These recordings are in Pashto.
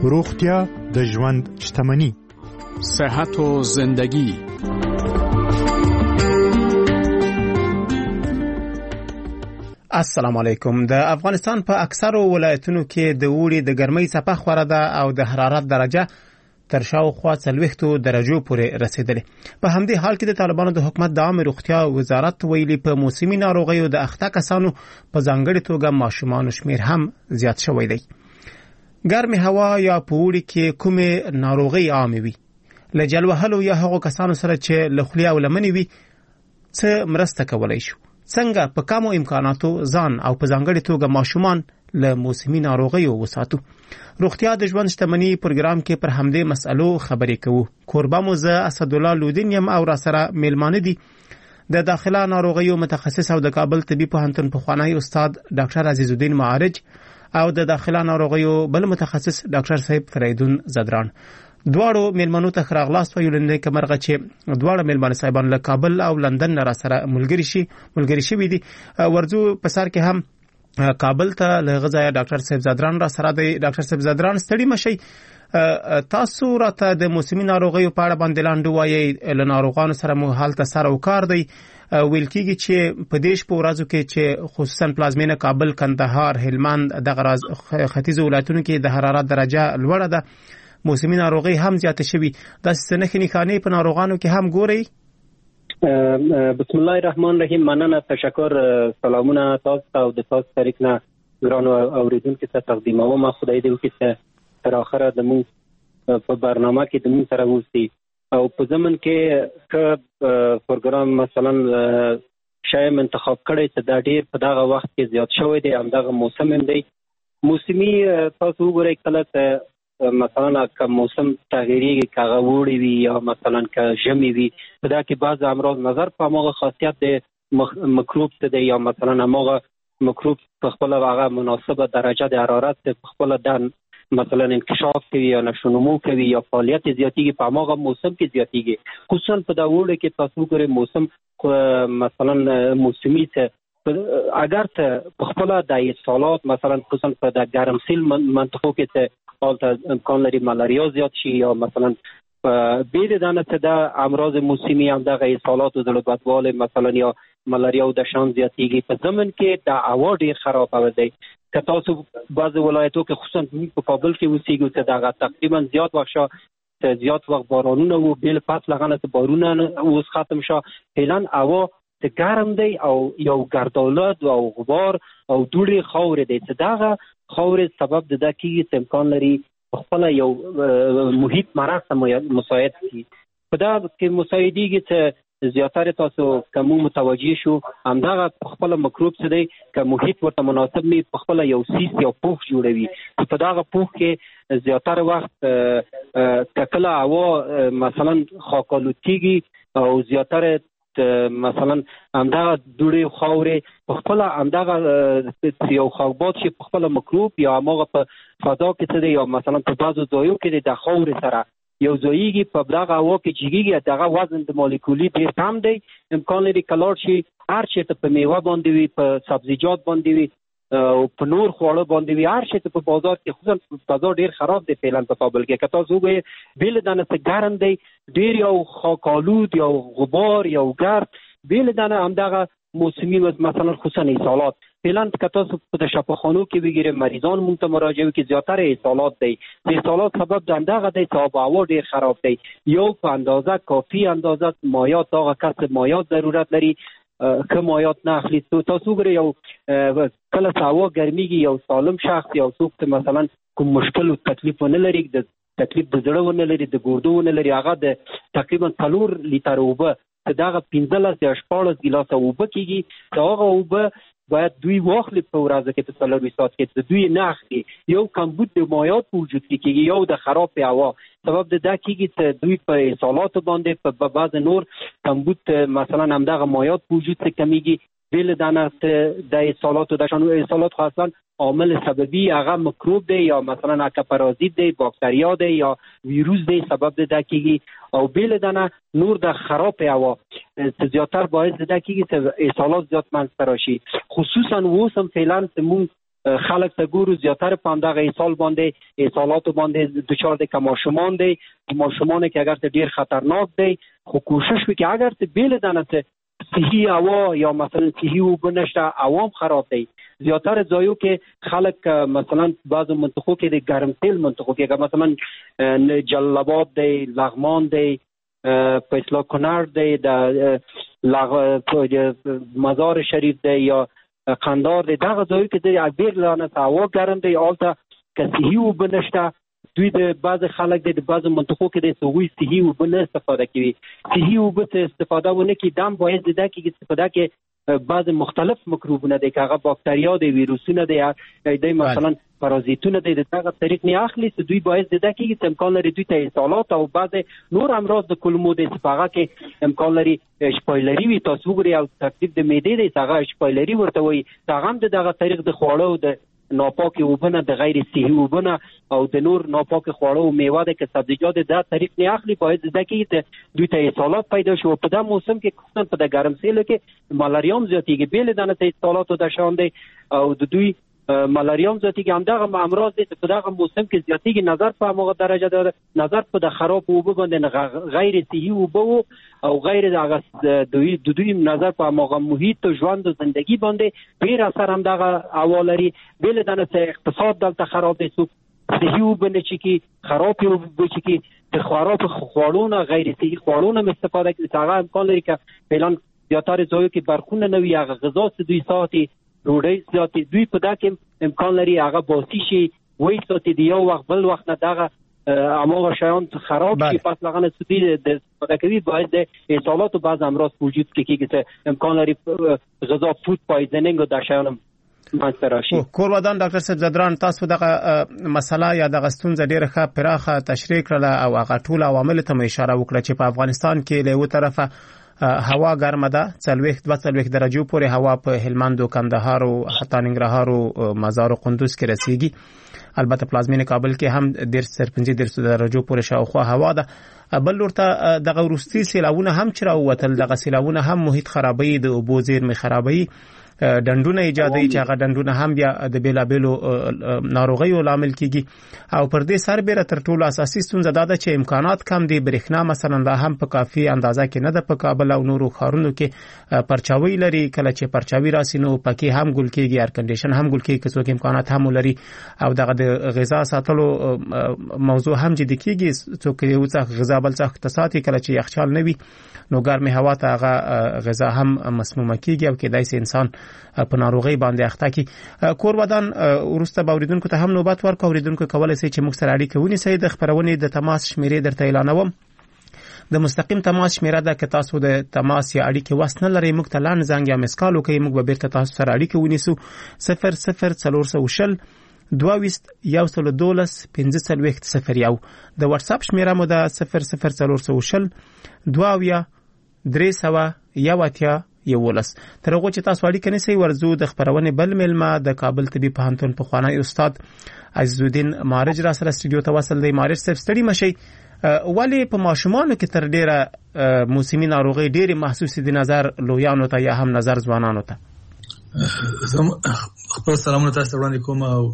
روغتیا د ژوند شتمني. صحت و زندگی. السلام علیکم. د افغانستان په اکثرو ولایتونو کې د اوړي د ګرمۍ څپه خوره ده او د حرارت درجه تر شاوخوا 40 درجو پورې رسیدلې. په همدې حال کې د طالبانو د حکومت د عامه روغتیا وزارت ویلي په موسمي ناروغیو د اخته کسانو په ځانګړي توګه ماشومان شمیر هم زیات شوی دی. ګرمي هوا یا په اوړي کې کومې ناروغي عامې وي؟ له جل وهلو یا هغو کسانو سره چې له خولې او لمنې وي څه مرسته کولی شو؟ څنګه په کمو امکاناتو ځان او په ځانګړي توګه ماشومان له موسمي ناروغیو وساتو؟ روغتیا د ژوند شتمني پروګرام کې پر همدې مسألو خبرې کوو. کوربه مو زه اسدالله لودین یم او را سره میلمانه دي د داخله ناروغیو متخصص او د کابل طبي پوهنتون پخوانی استاد ډاکټر عزیز الدین معارج او د داخله ناروغیو بل متخصص ډاکټر صاحب فریدون زدران. دواړو میلمنو ته راغلاست ویل نه کمرغه چې دواړه میلمانه صاحبان له کابل او لندن را سره ملګری شي دي. ورځو په سر کې هم کابل ته له غزا ډاکټر صاحب زدران را سره دی. ډاکټر صاحب زدران ستړي مشي، تاسو راته د موسمي ناروغیو په اړه باندې لاندې وایي. له ناروغانو سره مو حالت سره او کار دی. ویل کېږي چې په دیش په ورځو کې چې خصوصا پلازمینه کابل، کندهار، هلمند دغه راز ختیځو ولایتونو کې د حرارت درجه لوړه ده، موسمي ناروغي هم زیاته شوي. داسې نښې نښانې په ناروغانو کې هم ګورئ؟ بسم الله الرحمن الرحیم. مننه، تشکر. سلامونه تاسو ته او د تاسو طریق نه ګرانو اوریدونکو ته تقدیموم. خدای دې وکړي چې تر اخره د موږ په برنامه کې د موږ سره اوسئ او په زمن کې که پروګرام مثلا شایم انتخاب کړی چې دا ډیر په دغه وخت کې زیات شوی دی، همدغه موسم هم دی موسمي. تاسو وګورئ کله چې مثلا که موسم تغییری که غوړی وي یا مثلا که ژمی وي، په دا کې بعض امراض نظر په هغه خاصیت د مکروب ته دی یا مثلا هغه مکروب په خپل هغه مناسبه درجه د حرارت په خپل د مثلا انکشاف کوي یا نشونمو کوي یا فعالیت زیاتیږي په هغه موسم کې زیاتیږي. خصوصا په دا وړه کې تاسو ګورئ موسم مثلا موسمي ته اگر ته په خپل د سالات مثلا خصوصا په د ګرمسیل منطقو کې ته حالت امکان لري ملاریا زیات شي یا مثلا بیر دانه ته د امراض موسمی هم دغه سالات او د بدواله مثلا یا ملاریا او د شان زیاتیږي. په زمن کې د هوا ډیر خراب دی. که تاسو بعض ولایتو کې خصوصا په کابل کې اوسېږئ چې دغه تقریبا زیات وخت بارانونه وو، بل پس لغانه ته بارونه اوس ختم شو. فعلا هوا د ګرم دی او یو ګردالود او غبار او دوړې خاورې دی چې دغه خاورې سبب د دا کېږي چې امکان لري خپل یو محیط مرسته مساعد کړي. په دا کې مساعدېږي چې زیاتره تاسو کوم متوجه شو همدغه خپل مکروب څه دی که محیط ورته مناسب نه په خپل یو سیس یا پوښ جوړوي. په دغه پوښ کې زیاتره وخت کله هوا مثلا خاکالودکېږي او زیاتره مثلا همدغه دوړې خاورې په خپل همدغه یو خاکباد شي په خپل مکروب یا هغه په فضا کې څه دی یا مثلا په بعضو ځایو کې د خاورې سره یو ځایږي په دغه هوا کې جګیږي، دغه وزن د مالیکولي ډېر کم دی. امکان لري کلاړ شي هر چېرته په میوه باندې وي، په سبزیجات باندې وي او په نور خواړه باندې وي، هر چېرته په بازار کې خصوصا فضا ډېر خراب دی فعلا په کابل کې. که تاسو وګورئ بېله دانه څه ګرم دی، ډېر یو خاکالود یو غبار یو ګرد بېله دانه همدغه موسمي مثلا خصوصا اسهالات فعلا که تاسو په شفاخانو کې وګورئ مریضان مونږ ته مراجعه کوي زیاتره اسهالات دی. د اسهالات سبب د همدغه دی چې آب و هوا ډېر خراب دی. یو په اندازه کافي اندازه مایعات هغه کس مایعات ضرورت لري که مایعات نه اخلي. تاسو وګورئ یو کله چې هوا ګرمیږي یو سالم شخص یو څوک مثلا کوم مشکل او تکلیف ونه لري، د تکلیف د زړه ونه لري، د ګردو ونه لري، هغه د تقریبا 4 لیتر اوبه دغه 15 یا 14 ګیلاسه اوبه کېږي. هغه اوبه باید دوی واخلي په ورځ کې په 24 ساعت کې د دوی نه اخلي. یو کمبود د مایعات په وجود کې کېږي، یو د خراب هوا سبب د دا کېږي چې دوی په اسهالاتو باندې په بعض نور کمبود مثلا همدغه مایعات په وجود کې کمیږي. بل دانه د اسهالاتو د شانو اسهالات خاصا عامل سببي هغه مکروب دی یا مثلا هغه پارازیت دی، باکتریا دی یا ویروس دی سبب د دا کېږي. او بل دانه نور د خراب هوا زیاتر باعث د دا کېږي چې اسهالات زیات منځته راشي. خصوصا اوس هم فعلا مونږ خلک ته ګورو زیاتره په همدغه ایصال باندې ایصالاتو باندې دوچار د کماشومان دی ماشومان که اگر ته ډیر خطرناک دی خو کوشش وکړي اگر ته بیل دانه ته صحی هوا یا مثلا صحی او بنشته عوام خراب دی زیاتره جایو که خلک مثلا بعض منطقو که دی گرم تیل منطقو که مثلا جلال‌آباد دی لغمان دی فیصله کنر دی مزار شریف دی یا قندار دی دغه جایو که دی بیر لانه هوا گرم دی آلته که صحی او بنشته دوی د بعض خلک د بعض منطقو کې د سوي صحي او بل استفاده کوي صحي او بل استفاده ونه کی دم باید د دې کې استفاده کې بعض مختلف مکروبونه د هغه باکتریا د ویروسونه د مثلا پارازیتونه د دغه طریق نه اخلي چې دوی باید د دې کې امکان لري دوی ته اصالات او بعض نور امراض د کولمو د استفاده کې امکان لري شپایلری وي تاسو ګوري او ترتیب د معدې د هغه شپایلری ورته وي هغه هم دغه طریق د خوړو د ناپاک وبنه د غیر صحي وبنه او د نور ناپاک خوړو او میوه د سبزیجات د طریق نه اخلي باید ځکه چې دوی ته اصالات پیدا شو په دغه موسم کې خصوصا په د ګرم سیلو کې مالاریا هم زیاتېږي بیل دانه ته اصالات د شان دی او د دوی مالاریا هم زیاتېږي همدغه امراض دي په دغه موسم کې زیاتېږي نظر په هغه درجه ده نظر په د خراب وبو باندې غیر صحي وبو او غیر دغه دوی نظر په هغه محیط او ژوند او زندگی باندې ډیر اثر هم دغه حوالري بیل دانه ته اقتصاد دلته خراب دي سو صحي وبنه چې خراب وبو چې د خراب خوړونه غیر صحي خوړونه استفاده کوي هغه امکان لري چې فعلا زیاتره ځایو کې برخونه نه وي هغه غذا چې دوی ساتي روړی زیاتې دوی په دا کې امکان لري هغه باسي شي وای ساتي دی یو وخت بل وخت نه دغه امور شایان خراب شي پس لغنه سودی د استفاده کوي باید د اصالات او بعض امراض وجود کې کېږي امکان لري غذا فود پایزنینګ او د شایان منځراشي کورودان ډاکټر صاحب زدران تاسو دغه مسله یا دغه ستونزه ډیره ښه پراخه تشریح کړله او هغه ټول عوامل ته اشاره وکړه چې په افغانستان کې له یو طرفه هوا ګرمه ده 42 درجو پورې هوا په هلمند او کندهار او حتی ننګرهار او مزار او قندوز کې رسیږي البته پلازمینه کابل کې هم 15 درجو پورې شاوخوا هوا ده بل ورته دغه روستي سیلاونه هم چر او وتل دغه سیلاونه هم محیط خرابوي د اوبو زیرمې خرابوي ډنډونه ایجادوي چې هغه ډنډونه هم بیا د بیلابیلو ناروغیو لامل کیږي او پر دې سربېره تر ټولو اساسي ستونزه دا ده چې امکانات کم دي برېښنا مثلا دا هم په کافي اندازه کې نه ده په کابل او نورو ښارونو کې پرچاوي لري کله چې پرچاوي راسي نو پکې هم ګل کېږي ایر کنډیشن هم ګل کېږي څوک امکانات هم لري او دغه د غذا ساتلو موضوع هم جدي کېږي څوک یو څه غذا بل څه اقتصادي کله چې یخچال نه وي نو ګرمه هوا ته هغه غذا هم مسمومه کیږي او کېدای شي انسان په ناروغي باندې اخته کی کور ودان ورسته باوریدونکو ته هم نوبت ورکو اوریدونکو کولای شي چې موږ سره اړیکه ونیسي د خبرونه د تماس شمیرې درته اعلانوم د مستقیم تماس شمیره ده که تاسو د تماس یا اړیکه وسنه لرئ موږ ته لاندې زنګ یا مسکال وکړئ موږ به بیرته تاسو سره اړیکه ونیسو 00400 22 12 15 د واتس اپ شمیره مو ده 00400 22 300 یولس تر هغه چې تاسو اړیکه نسی ورزو د خبرونه بل ملما د کابل طبي پوهنتون په خوانی استاد عزیزالدین مارج را سره استودیو ته وصل دی مارج صاحب ستړي مشي ولی په ماشومانو کې تر ډیره موسمي ناروغي ډیره محسوس دي نظر لویانو ته یا هم نظر ځوانانو ته خپل سلامونه تاسو وړاندې کوم او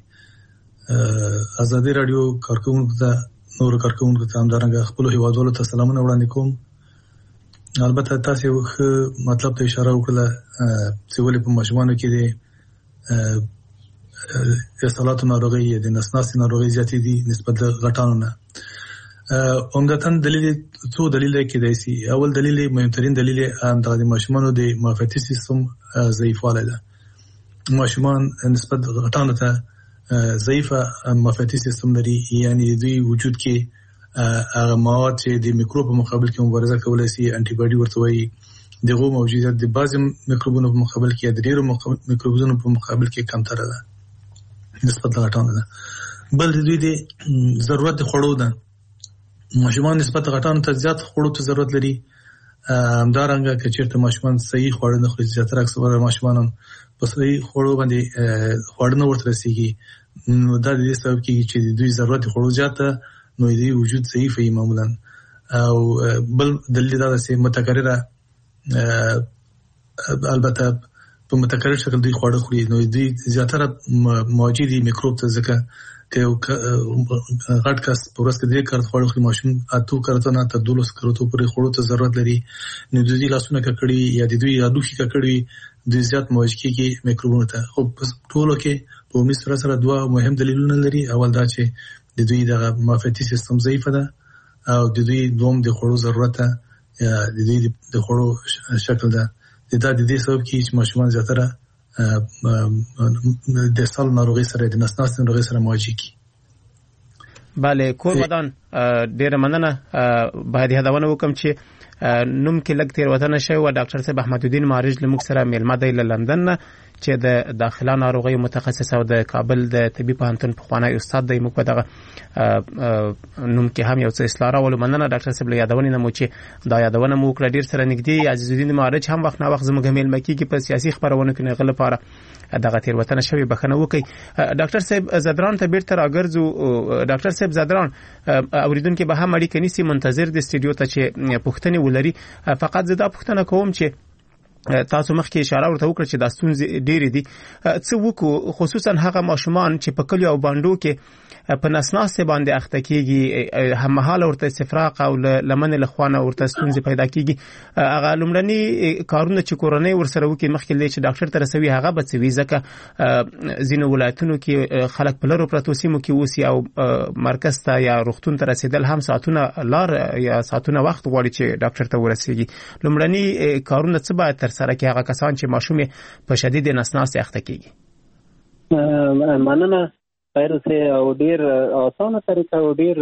د ازادي رادیو کارکونکو ته نور کارکونکو ته همدارنګه خپل هیوادوالو ته سلامونه وړاندې کوم البته تاسو مطلب ته اشاره وکړه چې ولې په ماشومانو کې د اصالات ناروغي د نسناس ناروغي زیاتې دي نسبت غټانو نه عمدتاً څو دلیل کې دی اول دلیل مهمترین دلیل د ماشومانو د معافیتي سیستم ضعیفوالی ده ماشومان نسبت غټانو ته ضعیفه معافیتي سیستم لري یعنی دوی وجود کې هغه مواد چې د میکروب په مقابل کې مبارزه کولای شي انټي باډي ورته وایي دغه موجودیت د بعض میکروبونو په مقابل کې د ډیرو میکروبونو په مقابل کې کمتره ده نسبت غټانه ده بل د دوی د ضرورت خوړو ده ماشومان نسبت غټانو ته زیات خوړو ته ضرورت لري همدارنګه چې چیرته ماشومان صحیح خوړ نه خوري زیاتره اکثره ماشومان په صحیح خوړو باندې خوړ نه ورته رسیږي نو دا د دې سبب کېږي چې دوی ضرورت خوړو زیاته نو دی وجود ضعیف وي معمولا او بل دلیل دا چې متکرره البته په متکرر شکل دوی خواړه خوري نو دوی زیاتره موجودي میکروب ته ځکه که غټ کس په ورځ کې 3 کرت خواړه خوري ماشوم 8 کرت نه تر 12 کرتو پورې خوړو ته ضرورت لري نو دوی لاسونه ککړي یا دوی لوښي ککړي د زیات موجودي میکروبونو ته خو ټولو کې په عمومي سره دوه مهم دلیلونه لري اول دا چې د دوی د معافیتي سیستم ضعیف ده او د دوی دوم د خوړو ضرورت ده د دوی د خوړو شکل ده د دې سبب کې چې ماشومان زیاتره د سال ناروغي سره د نسناس ناروغي سره مواجه کی. بله کور ودان ډیره مننه باید یادونه وکم چې نوم کې لګ تیروتنه شوی و ډاکټر صاحب احمد الدین مارج لمک سره میلمه دی له لندن چې د داخله ناروغي متخصص او د کابل د طبي پوهنتون په خوانی استاد دی موږ په دغه نوم کې هم یو څه اصلاح راولو. مننه ډاکټر صاحب له یادونه نه مو چې دا یادونه مو کړ ډیر سره نږدې عزیز الدین مارج هم وخت نه وخت زموږ میلمه کیږي په سیاسي خبرونه کې نه غل لپاره دغه تیروتنه شوی بخنه وکي. ډاکټر صاحب زدران ته بیرته راګرځو. ډاکټر صاحب زدران اوریدونکو به هم اړیکه نیسی منتظر د استودیو ته چې پښتني ولري. فقط زدا پښتنه کوم چې تاسو مخکې اشاره ورته وکړه چې د ستونزې ډېرې دي څه وکړو خصوصا هغه ماشومان چې په کلیو او بانډو کې په نسناستې باندې اخته کېږي هممهاله ورته استفراق او لمنې له خوا نه ورته ستونزې پیدا کېږي هغه لومړني کارونه چې کورنۍ ورسره وکړي مخکې چې ډاکټر ته رسوي هغه به څه وي ځکه ځینو ولایتونو کې خلک په لرو پرتو سیمو کې اوسي او مرکز ته یا روغتون ته رسېدل هم ساعتونه لار یا ساعتونه وخت غواړي چې ډاکټر ته ورسېږي. لومړني کارونه څه باید ترسره کړي هغه کسان چې ماشوم په شدید نسناس اخته کېږي؟ مننه خیر سه او ډیر اسانه طریقه او ډیر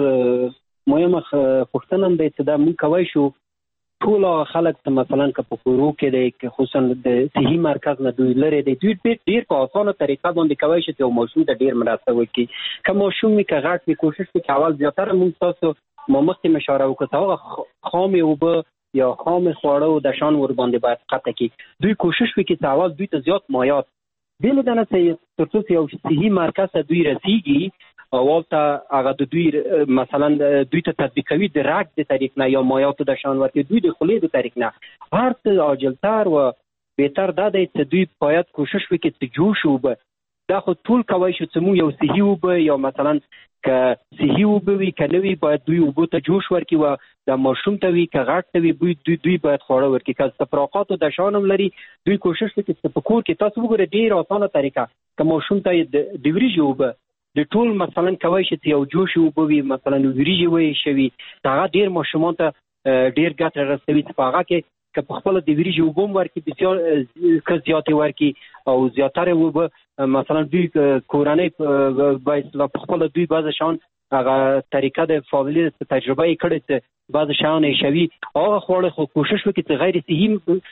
مهمه پوښتنه ده چې دا مونږ کوي شو ټول خلک مثلا که په کورو کې د خصوصا د صحي مرکز نه دوی لري د دوی ډیر په اسانه طریقه باندې کوي چې یو ماشوم د ډیر مرسته وکړي که ماشوم می که غټ می کوشش وکړي اول زیاتره مونږ تاسو مخکې مشوره وکړو هغه خامې او به یا خام خواړه د شان ور باندې باید قطع کی دوی کوشش وکړي چې اول دوی ته زیات مایات دل دنه ترڅو یو صحي مرکز ته دوی رسیږي او ولته هغه د دوی مثلا دوی ته تطبیقوي د راګ د طریق نه یا مایات د شان ورته دوی د خلې د طریق نه هر څه عاجلتر و بهتر دا دی چې دوی باید کوشش وکړي چې جوش وب دا خو ټول کوي چې مو یو صحي وب یا مثلا که صحي وبوي کنوي باید دوی وبو ته جوش ورکړي و د ماشوم ته وی که غټ ته وی دوی باید خواړه ورکړي که تفراقات او د شانم لري دوی کوشش وکړي چې په کور کې تاسو وګورئ ډیر اسانه طریقه که ماشوم ته د وریجو وب د ټول مثلا کوي چې یو جوش وبوي مثلا وریجي وي شوی دا ډیر ماشومان ته ډیر ګټه رسوي چې هغه کې که په خپل د وریجو وبوم ورکړي بسیار زیاتې ورکړي او زیاتره وب مثلا دوی کورنۍ باید په خپل دوی بعض شان هغه طریقه د فاضلی تجربه یې کړې چې بعض شان شوی هغه خواړه خو کوشش وکړي چې غیر صحي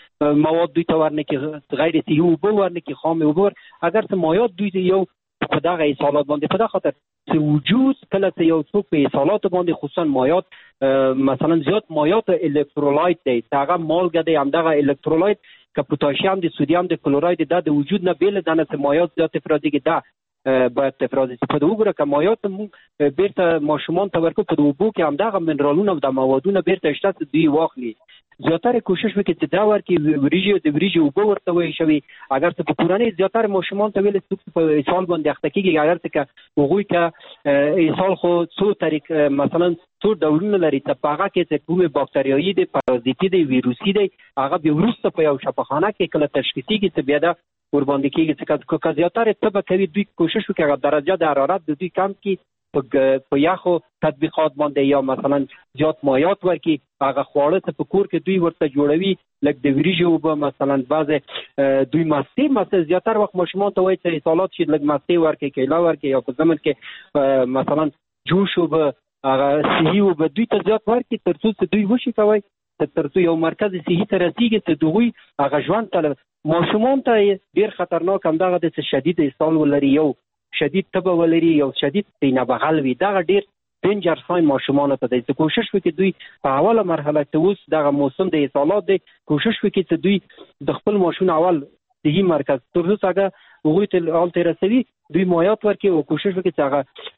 مواد دوی ته ورنکړي غیر صحي وب ورنکړي خام وب اگر څه مایات دوی یو په دغه اصالات باندې په دغه خاطر چې وجود کله چې یو څوک په اصالات باندې خصوصا مایات مثلا زیات مایات الکترولایت دی هغه مالګه دی همدغه الکترولایت که پوتاشیم د سودیم د کلوراید د وجود نه بیل دنه چې مایات زیات افرازي کې ده باید افرازي په وګوره که مایات بیرته ماشومان ته ورکو په وبو کې همدغه منرالونه او د موادونه بیرته شته دوی واخلي زیاتره کوشش وکړي چې دا ورکړي وریجې وبو ورته وایي شوی اگر څه په کورنۍ زیاتره ماشومان ته ویل څوک په ایصال باندې اخته کېږي اگر څه که هغوی که ایصال خو څو طریق مثلا څو ډولونه لري چې په هغه کې چې کومې باکتریایي دی پارازیتي دی ویروسي دی هغه بیا وروسته په یو شفاخانه کې کله تشخیصیږي چې بیا دا ورباندې کېږي چې که زیاتره طب کوي دوی کوشش وکړي هغه درجه د حرارت د دوی کم کړي په یخو تطبیقات باندې یا مثلا زیات مایات ورکړي هغه خواړه ته په کور کې دوی ورته جوړوي لکه د وریجو وب مثلا بعض دوی مستې مثلا زیاتره وخت ماشومان ته وایي چې اصالات شي لکه مستې ورکړي کیله ورکړي یا په زمن کې مثلا جوش وب هغه صحي وب دوی ته زیات ورکړي ترڅو چې دوی وشي کوي ترڅو یو مرکز صحي ته رسیږي چې دوی هغه ژوند ته ماشومان ته ډیر خطرناک هم دغه د شدید اسهال ولري یو شدید تبه ولري یو شدید سینه بغل وي دغه ډیر دینجر ساين ماشومان ته د کوشش وکړي دوی په اوله مرحله ته اوس دغه موسم د اسهالات دی کوشش وکړي چې دوی د خپل ماشوم اول صحي مرکز ترڅو هغه وګړي ته رسوي دوی مایات ورکړي او کوشش وکړي چې هغه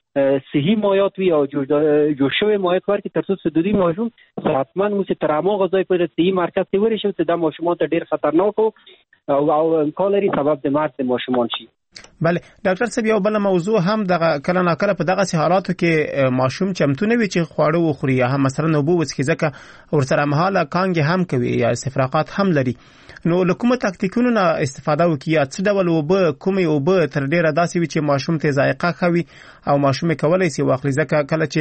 صحي مایعات وي او جوړ شوی مایعات ورکړي ترڅو چې د دې ماشوم صحتمند وي چې تر هغه غذای په صحي مرکز کې ورشي چې د ماشومان ته ډیر خطرناک او امکان لري سبب د مرګ د ماشومان شي. بله ډاکټر صاحب یو بل موضوع هم دغه کله ناکله په دغه حالاتو کې ماشوم چمتو نه وي چې خواړه وخوري یا هم مثلا اوبه وڅښي ځکه ورسره مهاله کانګې هم کوي یا استفراقات هم لري. نو له کومه تاکتیکونو نه استفاده وکړي یا څه ډول اوبه کومې اوبه تر ډیره داسې وي چې ماشوم ته ذایقه خوي او ماشوم کولی شي واخلي ځکه کله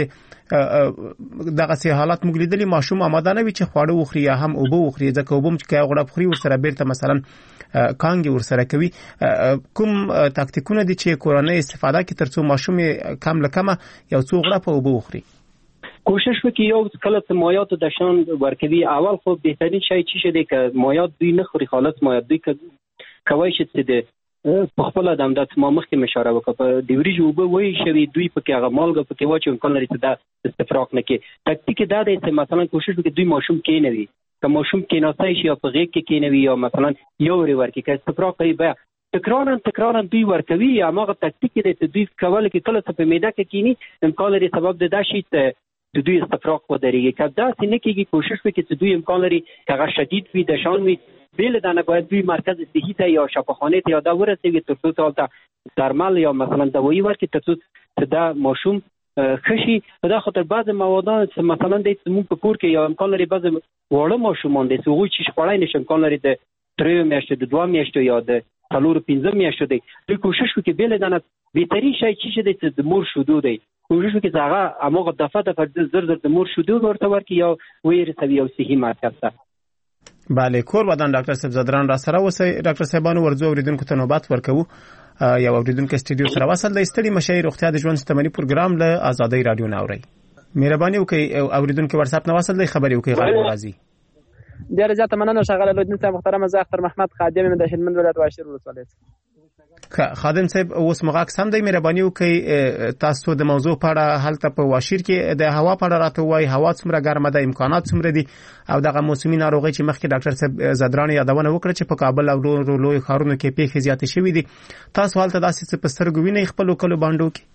چې دغه حالات موږ لیدلي ماشوم آماده نه وي چې خواړه وخوري یا هم اوبه وخوري ځکه اوبه چې کوي غوړه بخوري ورسره بیرته مثلا کانګې ورسره کوي. کوم تاکتیکونه دي چې کورنۍ استفاده کوي ترڅو ماشوم کم له کمه یو څو غوړه په اوبه وخوري؟ کوشش وکړي یو کله چې مایعات د شان ورکوي اول خو بهترین شی چې دی که مایعات دوی نه خوري خالص مایعات دوی کوي چې د په خپل د امداد ما مخکې مشوره وکړه په د وریجو اوبه وایي شوي دوی پکې هغه مالګه پکې واچوي امکان لري چې دا استفراق نه کوي. تکتیک دا دی چې مثلا کوشش وکړي دوی ماشوم کېنوي که ماشوم کېناستی شي یا په غېږ کې کېنوي یا مثلا یو ورې ورکړي که استفراق کوي بیا تکرارا دوی ورکوي هماغه تکتیک دی چې دوی کولی کې کله څه په معده کې کېني امکان لري سبب د دا شي چې دوی استفراق ودرېږي. که داسې نه کېږي کوشش وکړي چې دوی امکان لري که هغه شدید وي د شان وي بېله دا نه باید دوی مرکز صحي ته یا شفاخانې ته یا دا ورسوي ترڅو ته هلته درمل یا مثلا دوایي ورکړي ترڅو چې دا ماشوم ښه شي. په دا خاطر بعضې موادان چې مثلا دی زموږ په کور کې یا امکان لري بعضې واړه ماشومان دی چې هغوی چې خوړی نه شي امکان لري د 3 میاشتو د 2 میاشتو یا د 4-5 میاشتو دی دوی کوشش وکړي بېله دا نه بهترین شی چې دی چې د مور شیدو دی کوشش وکړي چې هغه هماغه دفعه زر د مور شیدو ورته ورکړي یا ویې یو صحي مرکز ته. بله کور ودان ډاکټر صاحب زدران را سره اوسئ. ډاکټر صاحبانو ورځو اوریدونکو ته نوبت ورکوو. یو اوریدونکو استودیو سره وصل دی ستړي مشي روغتیا د ژوند شتمنۍ پروګرام له آزادۍ رادیو نه اورئ. مهرباني وکړئ اوریدونکو واتساپ نه وصل دی خبرې وکړئ غږ راځي. ډیره زیاته مننه ښاغلی لودین صاحب. محترم زه اختر محمد خادم د هلمند ولایت واشیر ولسوالۍ. خادم صاحب اوس مغاک سم دی مهرباني وکړئ تاسو د موضوع په اړه هلته په واشیر کې د هوا په اړه راته وایي هوا څومره ګرمه ده امکانات څومره دي او دغه موسمي ناروغۍ چې مخکې ډاکټر صاحب زدران یادونه وکړه چې په کابل او لوی ښارونو کې پیښې زیاتې شوې دي تاسو هلته داسې څه په سترګو وینئ خپلو کلو بانډو کې؟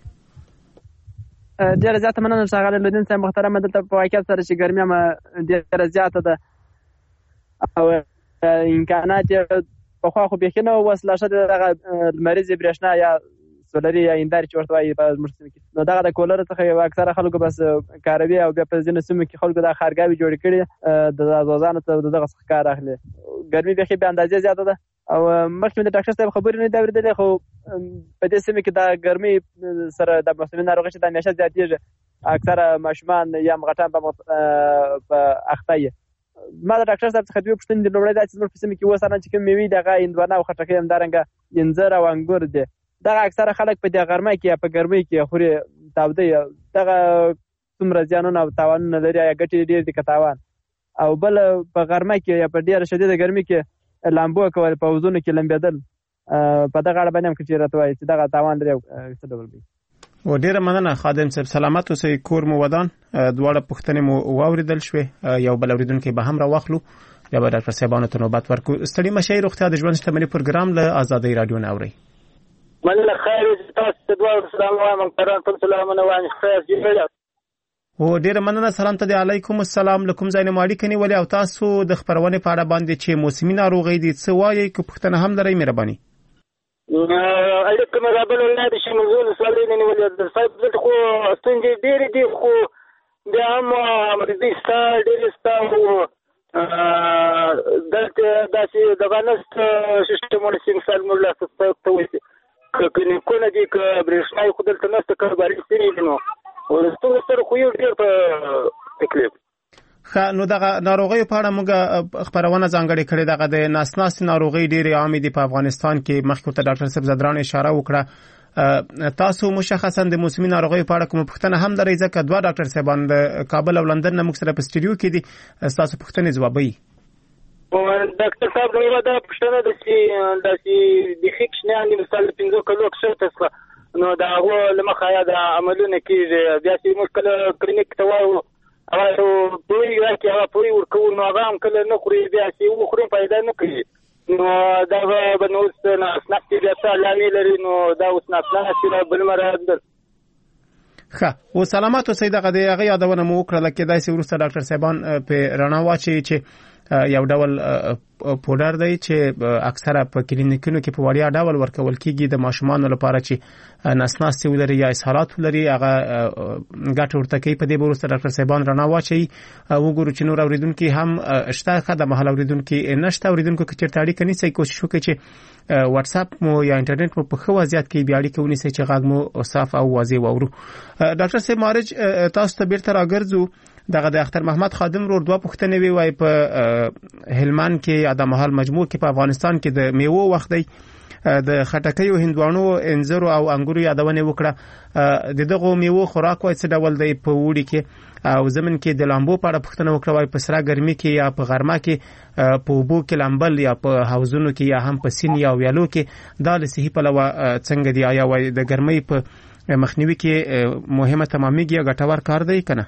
ډیره زیاته مننه ښاغلی لودین صاحب. محترم دلته په واقعیت سره چې ګرمي هم ډیره زیاته ده او امکانات پخوا خو بیخي نه اوس لا ښه دغه لمریزې برېښنا یا سولري یا هندارې چې ورته وایي په زموږ سیمه کې نو دغه د کولر څخه یو اکثره خلکو بس کاروي او بیا په ځینو سیمو کې خلکو دا خارګاوې جوړې کړي د ازوزانو ته دغه څخه کار اخلي. ګرمي بیخي بې اندازې زیاته ده او مخکې د ډاکټر صاحب خبرې نه دي اورېدلې خو په دې سیمه کې دا ګرمي سره د موسمي ناروغۍ چې دا همیشه زیاتېږي اکثره ماشومان یا مغټان په اخته یې. ما د ډاکټر صاحب څخه دوه پوښتنې د لومړی دا چې زموږ په سیمه کې اوس چې کوم میوې دغه هندوانه او خټکۍ همدارنګه انځر او انګور دي دغه اکثره خلک په دې غرمه کې یا په ګرمۍ کې خوري تاوده دغه څومره زیانونه او تاوانونه لري یا ګټې ډېر دي که تاوان او بل په غرمه کې یا په ډېره شدیده ګرمۍ کې لامبو کول په وزونو کې لمبېدل په دغه اړه باندې هم که چېرې راته وایي چې دغه تاوان لري او څه ډول دی. و ډیره مننه خادم صاحب سلامت اوسئ کور مو ودان دواړه پوښتنې مو واوریدل شوې یو بل اوریدونکی به هم راواخلو یا به ډاکټر صاحبانو ته نوبت ورکړو. ستړي مشئ روغتیا د ژوند شتمنۍ پروګرام له آزادۍ رادیو نه اورئ. مننه خیر تاسو ته دواړو سلام وایم محترم ټول سلامونه وایم خیر جوړه و ډیره مننه سلام ته علیکم السلام لکم زاینه ماړی کني ولې او تاسو د خبرونه په اړه باندې چې موسمي ناروغي دي څه وایي که پوښتنه هم لرئ مهرباني. الیکم رابل الله د شمزول سوالینه نیولې د صاحب دلته خو ستونزې ډېرې دي خو بیا هم مرضي ستا ډېرې ستا دلته داسې دغه نست سیستمونه چې مثال موږ لاسته ته وایي که کلینیکونه دي که برېښنا خو دلته نسته کارباري سوي دي نو ستونزو سره خو یو ډېر په تکلیف. ښه نو دغه ناروغیو په اړه موږ خبرونه ځانګړې کړې دغه د ناسناستې ناروغۍ ډېرې عامې دي په افغانستان کې مخکې ورته ډاکټر صاحب زدران اشاره وکړه تاسو مشخصا د موسمي ناروغیو په اړه کومه پوښتنه هم لرئ ځکه دوه ډاکټر صاحبان د کابل او لندن نه موږ سره په سټوډیو کې دي ستاسو پوښتنې ځوابوي. ډاکټر صاحب نو دا پوښتنه ده چې داسې بیخي کوچنیان دي مثال د 5 کلو کښته څخه نو د هغو له مخه یا د عملونه کېږي بیا چې موږ کله کلینیک ته وایو هغه پوری راکړي هغه پوری ورکوو نو هغه هم کله نه خوري بیا چې وخوري فایده نه کوي نو دغه به نو اوس ناسناستې بیا څه علامې لري نو دا اوس ناسناستې بل مرض ده. ښه او سلامات اوسئ. دغه د هغه یادونه مو وکړه لکه داسې وروسته ډاکټر صاحبان په رڼا واچي چې یو ډول پودر دی چې اکثره په کلینیکونو کې په وړیا ډول ورکول کیږي د ماشومان لپاره چې نسناستي ولري یا اسهالات ولري. هغه ګټه ورته کوي. په دې وروسته ډاکټر صاحبان رڼا واچي وګورو چې نور اوریدونکو هم شته. خدای محل اوریدونکو نشته. اوریدونکو کې چیرته اړیکه نیسي کوشش وکړي چې واتس اپ مو یا انټرنیټ مو په خو وضعیت کې بیا اړیکه ونیسي چې غږ مو صاف او واضح واورو. ډاکټر صاحب مارج تاسو ته بیرته راګرځو. دغه د اختر محمد خادم ورور دوه پوښتنې وی په هلمند کې ادم محل مجموع کې په افغانستان کې د میوه وخت دی. د خټکیو هندوانو انځرو او انګورو یادونه وکړه. د دغه میوه خوراک وای څه ډول دی په وړي کې او زمين کې د لامبو په اړه پوښتنه وکړه. وای په سره ګرمي کې یا په غرمه کې په وبو کې لامبل یا په حوضونو کې یا هم په سین یا ویالو کې دا له صحي پلوه څنګه دی؟ آیا وای د ګرمۍ په مخنیوي کې مهمه تمامېږي یا ګټور کار دی کنه؟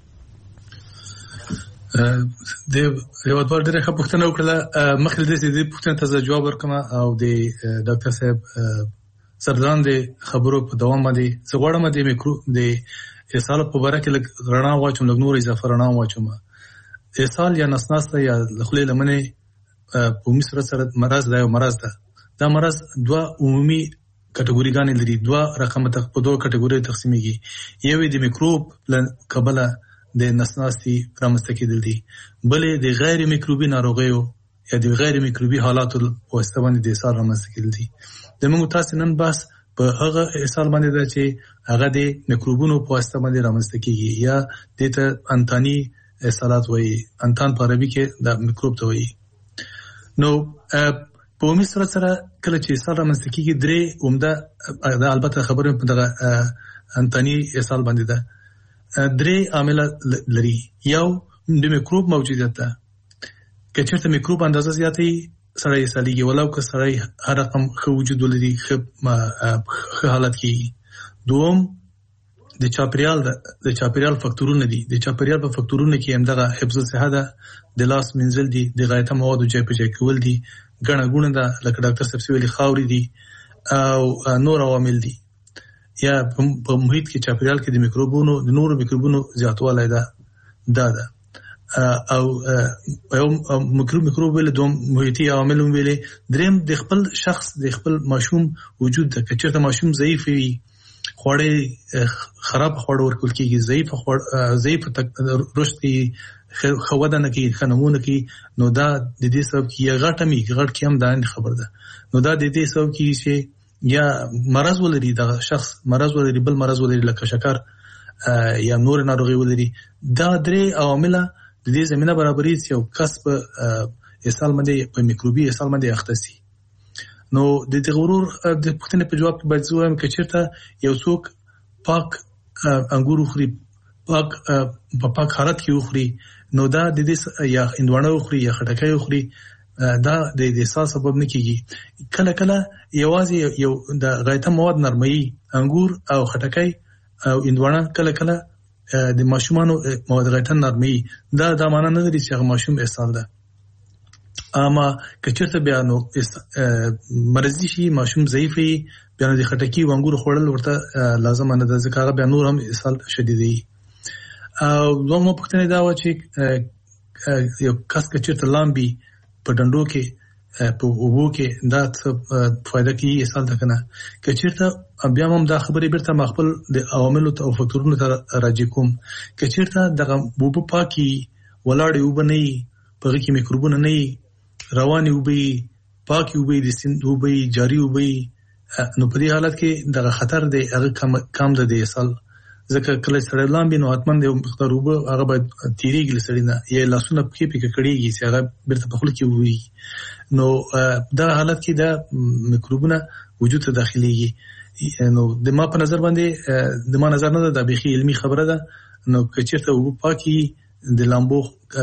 د یو ډول ډېر ښه پوښتنه وکړه. مخکې د دې پوښتنې ته جواب ورکوم او د ډاکټر صاحب سردان د خبرو په دوام باندې زغړم د میکرو د اسهال په اړه کې رڼا واچوم، لږ نور اضافه رڼا واچوم. اسهال یا نسناسته یا خولې لمنې په مصر سره مرض دی او مرض ده. دا مرض دوه عمومي کټګوریګان لري. دوه رقم ته په دوه کټګوري تقسیمېږي. یو د میکروب لقبله د نسناستي رامنځته کېدل دي، بلې د غیر میکروبي ناروغیو یا د غیر میکروبي حالاتو په واسطه باندې د اسهال رامنځته کېدل دي. د موږ تاسو نن بس په هغه اسهال باندې ده چې هغه د میکروبونو په واسطه باندې رامنځته کېږي یا د انتاني اسهالات وایي. انتان په عربي کې د میکروب ته وایي. نو په عمومي صورت سره کله چې اسهال رامنځته کېږي درې عمده البته خبرې په دغه انتاني اسهال باندې ده. درې عامل لري. یو د میکروب موجودیت ده. که چېرته میکروب اندازه زیاتې سړی اسهالېږي ولو که سړی هر رقم ښه وجود ولري ښه حالت کېږي. دوم د چاپیریال فکتورونه دي. د چاپیریال په فکتورونو کې همدغه حفظ الصحه ده، د لاس مینځل دي، د غایطه موادو جای په جای کول دي، ګڼه ګوڼه ده لکه ډاکټر صاحب ویلي خاورې دي او نور عوامل دي. یا په محیط کې چاپیریال کې د نورو میکروبونو زیاتوالی ده. او یو میکروب ویل، دوم محیطي عوامل ویل، دریم د خپل شخص د خپل ماشوم وجود ده. که چېرته ماشوم ضعیف وي، خواړه خراب خواړه ورکول کېږي، ضعیف رشد کې ښه وده نه کوي، ښه نمو نه کوي، نو دا د دې سبب کې یا غټ کې هم دا خبر ده. نو دا د دې سبب کې چې یا مرض ولري، دا شخص مرض ولري، بل مرض ولري لکه شکر یا نور ناروغي ولري. دا درې عوامل د دې زمينه برابرۍ چې یو کس په اسهال باندې په میکروبي اسهال باندې اخته شي. نو د دې غرور د پوښتنې په جواب کې باید زویم چې چېرته یو څوک پاک انګور خوري، پاک حالت کې خوري، نو دا د دې یا هندوانه خوري یا خټکۍ خوري، دا د اسهال سبب نه کیږي. کله کله یوازې یو د غایطه مواد نرمي، انګور او خټکۍ او هندوانه کله کله د ماشومانو مواد غایطه نرمي، دا معنی نه لري چې هغه ماشوم اسهال ده. اما که چېرته بیا نو مرضی شي، ماشوم ضعیف وي، بیا د خټکۍ او انګور خوړل ورته لازم نه ده، ځکه هغه بیا نور هم اسهال شدید دی. او دومره پوښتنه دا و چې یو کس که چېرته لامبي په ډنډو کې په اوبو کې دا څه فائدہ کوي اسهال ده کنه. که چېرته بیا هم دا خبرې بیرته خپل د عواملو او فکتورونو ته راجع کوم. که چېرته دغه اوبه پاکي ولاړې اوبه نه وي، په هغې کې میکروبونه نه وي، روانې اوبه وي، پاکې اوبه وي، د سیند اوبه وي، جاري اوبه وي، نو په دې حالت کې دغه خطر دی هغه کم ده د اسهال. ځکه کله سړی لامبي نو حتما د یو مقدار اوبه هغه باید تېرېږي له سړي نه، یا لاسونه پکې کړېږي چې هغه بیرته په خوله کې ووي. نو دا حالت کې دا میکروبونه وجود ته داخليږي. نو د ما په نظر باندې د ما نظر نه دا بيخي علمي خبره ده. نو که چېرته اوبه پاکي د لامبو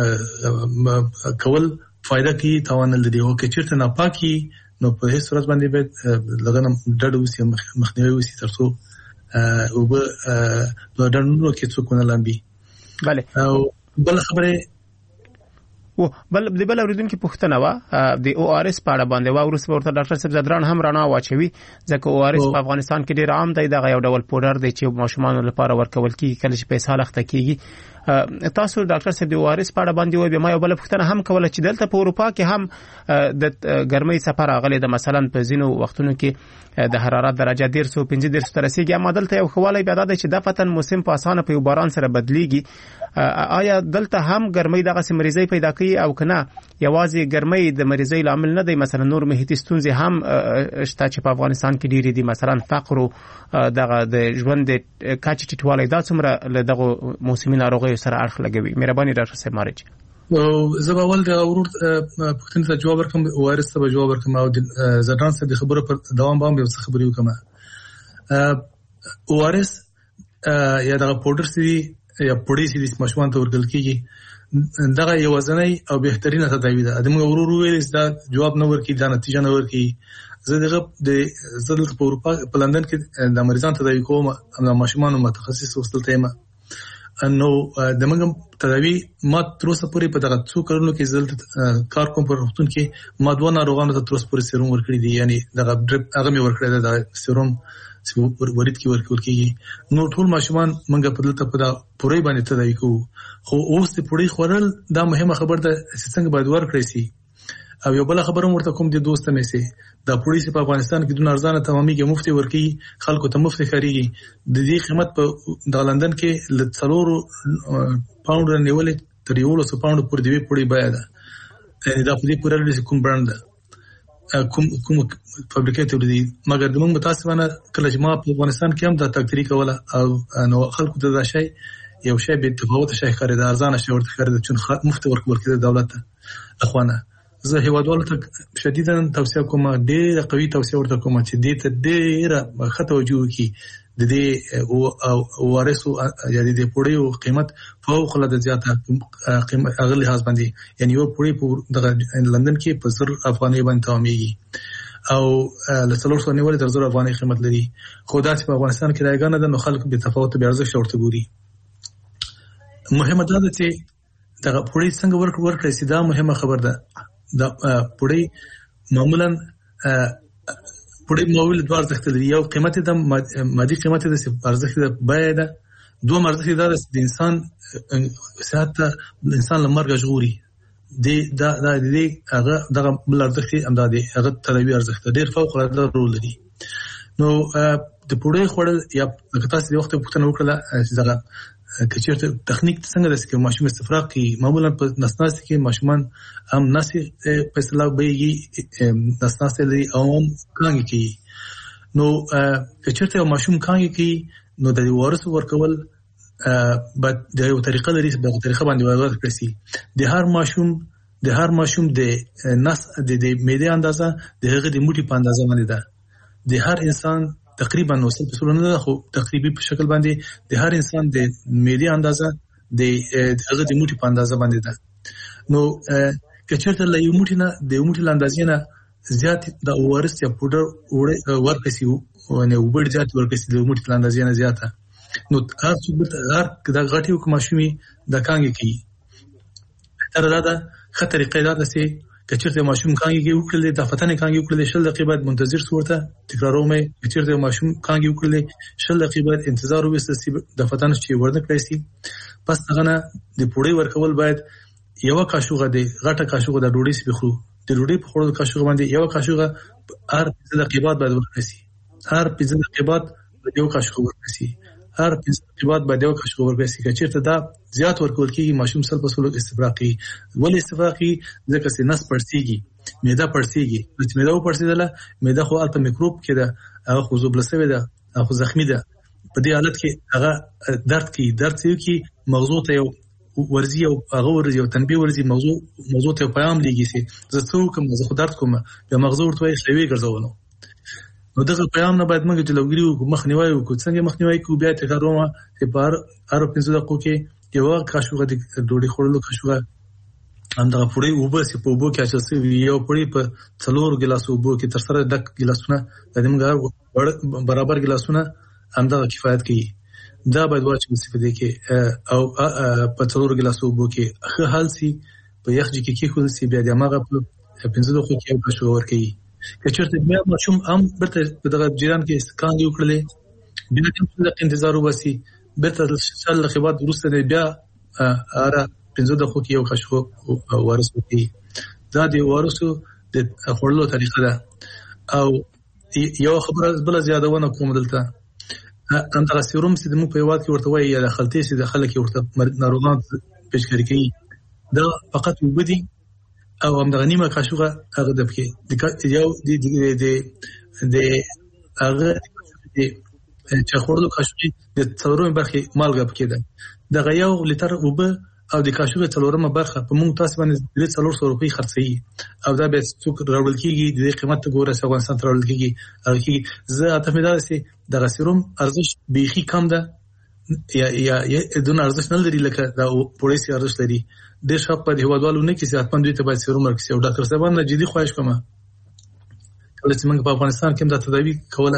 کول فائدہ کوي، تاوان نه لري. او که چېرته ناپاکي نو په هیڅ صورت باندې باید لږه ډډه وشي، مخنیوي وشي ترڅو اوبه د ډنډونو کې څوک نه لامبي. بله. او بل خبره او بل اوریدونکو پوښتنه وا د او ار اس په اړه باندې وا ورسره ورته ډاکټر صاحب زدران هم رانا واچوي ځکه او ار اس په افغانستان کې ډیر عام دی دا یو ډول پودر دی چې ماشومان لپاره ورکول کیږي کله چې پیسې لخته کیږي تاسو ډاکټر صاحب د او ار اس په اړه باندې وایي ما یو بل پوښتنه هم کوله چې دلته په اروپا کې هم د ګرمۍ سفر راغلی د مثلا په ځینو وختونو کې د حرارت درجه 115 تر رسیدي اما دلته یو خواله بیا د چې د فتن موسم په اسانه په باران سره بدلیږي آیا دلته هم ګرمۍ دغه سمریزي پیدا کوي او کنه یوازې ګرمۍ د مریضۍ لامل نه دی مثلا نور محیطي ستونزې هم شته چې په افغانستان کې ډېری دي مثلا فقر او دغه د ژوند د کچې ټیټوالی دا څومره له دغه موسمي ناروغیو سره اړخ لګوي مهرباني ډاکټر صاحب مارج زه به ول د ورور پښتنې ته جواب ورکم او ارس ته جواب ورکم او زدان څه د خبرو پر دوام باندې څه خبرې وکم او ارس یا د پودر سي یا پوډي سي مشوان ته ورګل کیږي دغه یو ځنۍ او بهترینه تداوی ده ادمه ورور ویل دا جواب نه ورکي دا نتیجه نه ورکي زه دغه د زدل په اروپا په لندن کې د مریضان تداوی کوم د ماشومان متخصص وسلته ما انه دمنګ تداوی ما تر اوسه پورې په دغه څو کارونو کې زلت کار کوم پر وختون کې ما دوه ناروغانو ته تر اوسه پورې سیروم ورکړي دي یعنی دغه ډریپ هغه مې ورکړی دا سیروم ورید کی ورکول کیږي نو ټول ماشومان منګه په دلته په پوری باندې تداوی کوو خو اوس د پوری خورل دا مهمه خبر ده چې څنګه باید ورکړی سي او یو بل خبره مرته کوم د دوست مې سي دا پوری په افغانستان کې د ارزانه تمامي مفتی ورکی خلکو ته مفتی خريږي د دې قیمت په د لندن کې ل 3 پاوند نیولې تر 100 پاوند پورې دی پوری بیا ده دا په دې پورې کوم برند کوم فابریکیټ دي مګر د موږ متاسفانه کله چې ما په افغانستان کې هم دا تقديري کوله او نو خلکو ته دا شی یو شی به تفاوت شي خرید ارزانه شي ورته خرید چې مفت ورکول کېده دولت اخوانه زه هیوادوالو ته شدیداً توصیه کوم ډېر قوي توصیه ورته کوم چې دې ته ډېر خطر وجو کی د دې او وارثو یعنی د پوړیو قیمت فوق العاده زیاته قیمت اغلی حساب باندې یعنی یو پوړی په دغه لندن کې په 1000 افغانۍ باندې تمامېږي او له 300 نیولې تر 1000 افغانۍ قیمت لري خو دا چې په افغانستان کې راګانه ده نو خلک به تفاوت به ارزښت ورته ګوري مهمه ده چې دغه پوړی څنګه ورکړي سي دا مهمه خبر ده دا پوړی معمولا پوړی مویل دوه ارزښت لري یو قیمت د مادي قیمت د ارزښت د بیه ده دوه ارزښت د انسان صحت انسان لمرګ ژغوري د هغه دغه بل ارزښت امدادي هغه تداوی ارزښت ډیر فوق العاده رول لري نو د پوړی خوړل یا کتاسي د وخت پوښتنه وکړه چې دغه کچېرته تخنیک څنګه د سکه ماشوم استفراغ کی معمولا په نسناس کې ماشومان هم ناسي په اصطلاح بيږي نسناس لري او کانګي کی نو کچېرته ماشوم کانګي کی نو د ورث ورکول بعد د یو طریقه لري په طریقه باندې ورکړي سي د هر ماشوم د نس د معده اندازه د هغه د موټي په اندازه باندې ده د هر انسان تقریبا نو څه په نه خو تقریبي په شکل باندې د هر انسان د معده اندازه د هغه د موټي په اندازه باندې ده نو کچېرته له یو موټي نه د یو موټي اندازې نه زیات د ورث یا پودر ورکسي او نه وبړ زیات ورکسي د موټي اندازې نه زیاته نو هر څه د غټي حکم شومي د کانګي کی تر دا خطر قیادت سي کچېرته ماشوم کانګي وکړل د فتنې کانګي وکړل شل دقیقې بعد منتظر صورته تکراروم کچېرته ماشوم کانګي وکړل شل دقیقې بعد انتظار وسته د فتنې چې ورنه کړی سي پس هغه نه د پوړی ورکول باید یو کاشوغه د غټه کاشوغه د ډوډۍ سپخو د ډوډۍ په خوړلو کاشوغه باندې یو کاشوغه هر 15 دقیقې بعد ورکړي سي هر 15 دقیقې بعد یو کاشوغه ورکړي سي هر 15 دقیقې بعد باید یو کاشوغه ورکړي سي کچېرته دا زیات ورکول کیږي ماشوم سل په سلو استفراقي ول استفراقي ځکه چې نس پړسيږي معده پړسيږي چې معده پړسيدله معده خو البته میکروب کې ده هغه خو زوبلسوي ده هغه زخمی ده په دې حالت کې هغه درد کوي مغزو ته یو ورزي او هغه ورزي او تنبيه ورزي موضوع ته پیغام لګي سي زه څو کوم زه خو درد کوم د مغزو ورته شوي ګرځولو نو دغه پیغام نه باید موږ جلوګری او مخنیوي او څنګه مخنیوي کو بیا ته کارومه چې بار هر 15 دقیقو کې یو کاشوغه د ډوډۍ خورلو کاشوغه هم دغه پوری وبس په وبو کې اچاسي یو پوری په 4 ګلاس وبو کې تر سره ډک ګلاسونه د دمګار برابر ګلاسونه هم دغه کفایت کوي دا باید واچو استفاده کې او په 4 ګلاس وبو کې ښه حل سي په یخ کې خو سي بیا د ماغه په 15 دقیقو کې یو کاشو ورکړي کچرته بیا ماشوم هم برته دغه جیران کې استکان دی وکړلې بیا د انتظار وباسي برته شل خبرات ورسته بیا اره 15 دقیقو کې یو کاشو ورسوي دا دی ورسو د خورلو طریقه ده او یو خبره بل زیادونه کوم دلته انت سیروم چې د مو په یواد کې ورته وایي یا د خلطې چې د خلک ورته ناروغان پیشکاری کوي دا فقط وبدي او هم د غنیمه کاشوغه هغه د پکې د یو د هغه چې خورلو کاشوغي د څلورمه برخه مالګه پکې ده د غیاو لیټر وب او د کاشوغه څلورمه برخه په مونږ تاسو باندې 300 روپۍ خرڅي او دا به څوک راوړل کیږي د قیمت ګوره افغانستان راوړل کیږي زه اعتماد سي د سیروم ارزش بيخي کم ده یا دون ارزش نه لري لکه دا پولیسي ارزش لري د شپ په هیوادوالو نه کې سیاست پندوي ته باید سیروم ورکړي او ډاکټر صاحب نه جدي خواهش کوم کله چې موږ په افغانستان کې دا تداوی کوله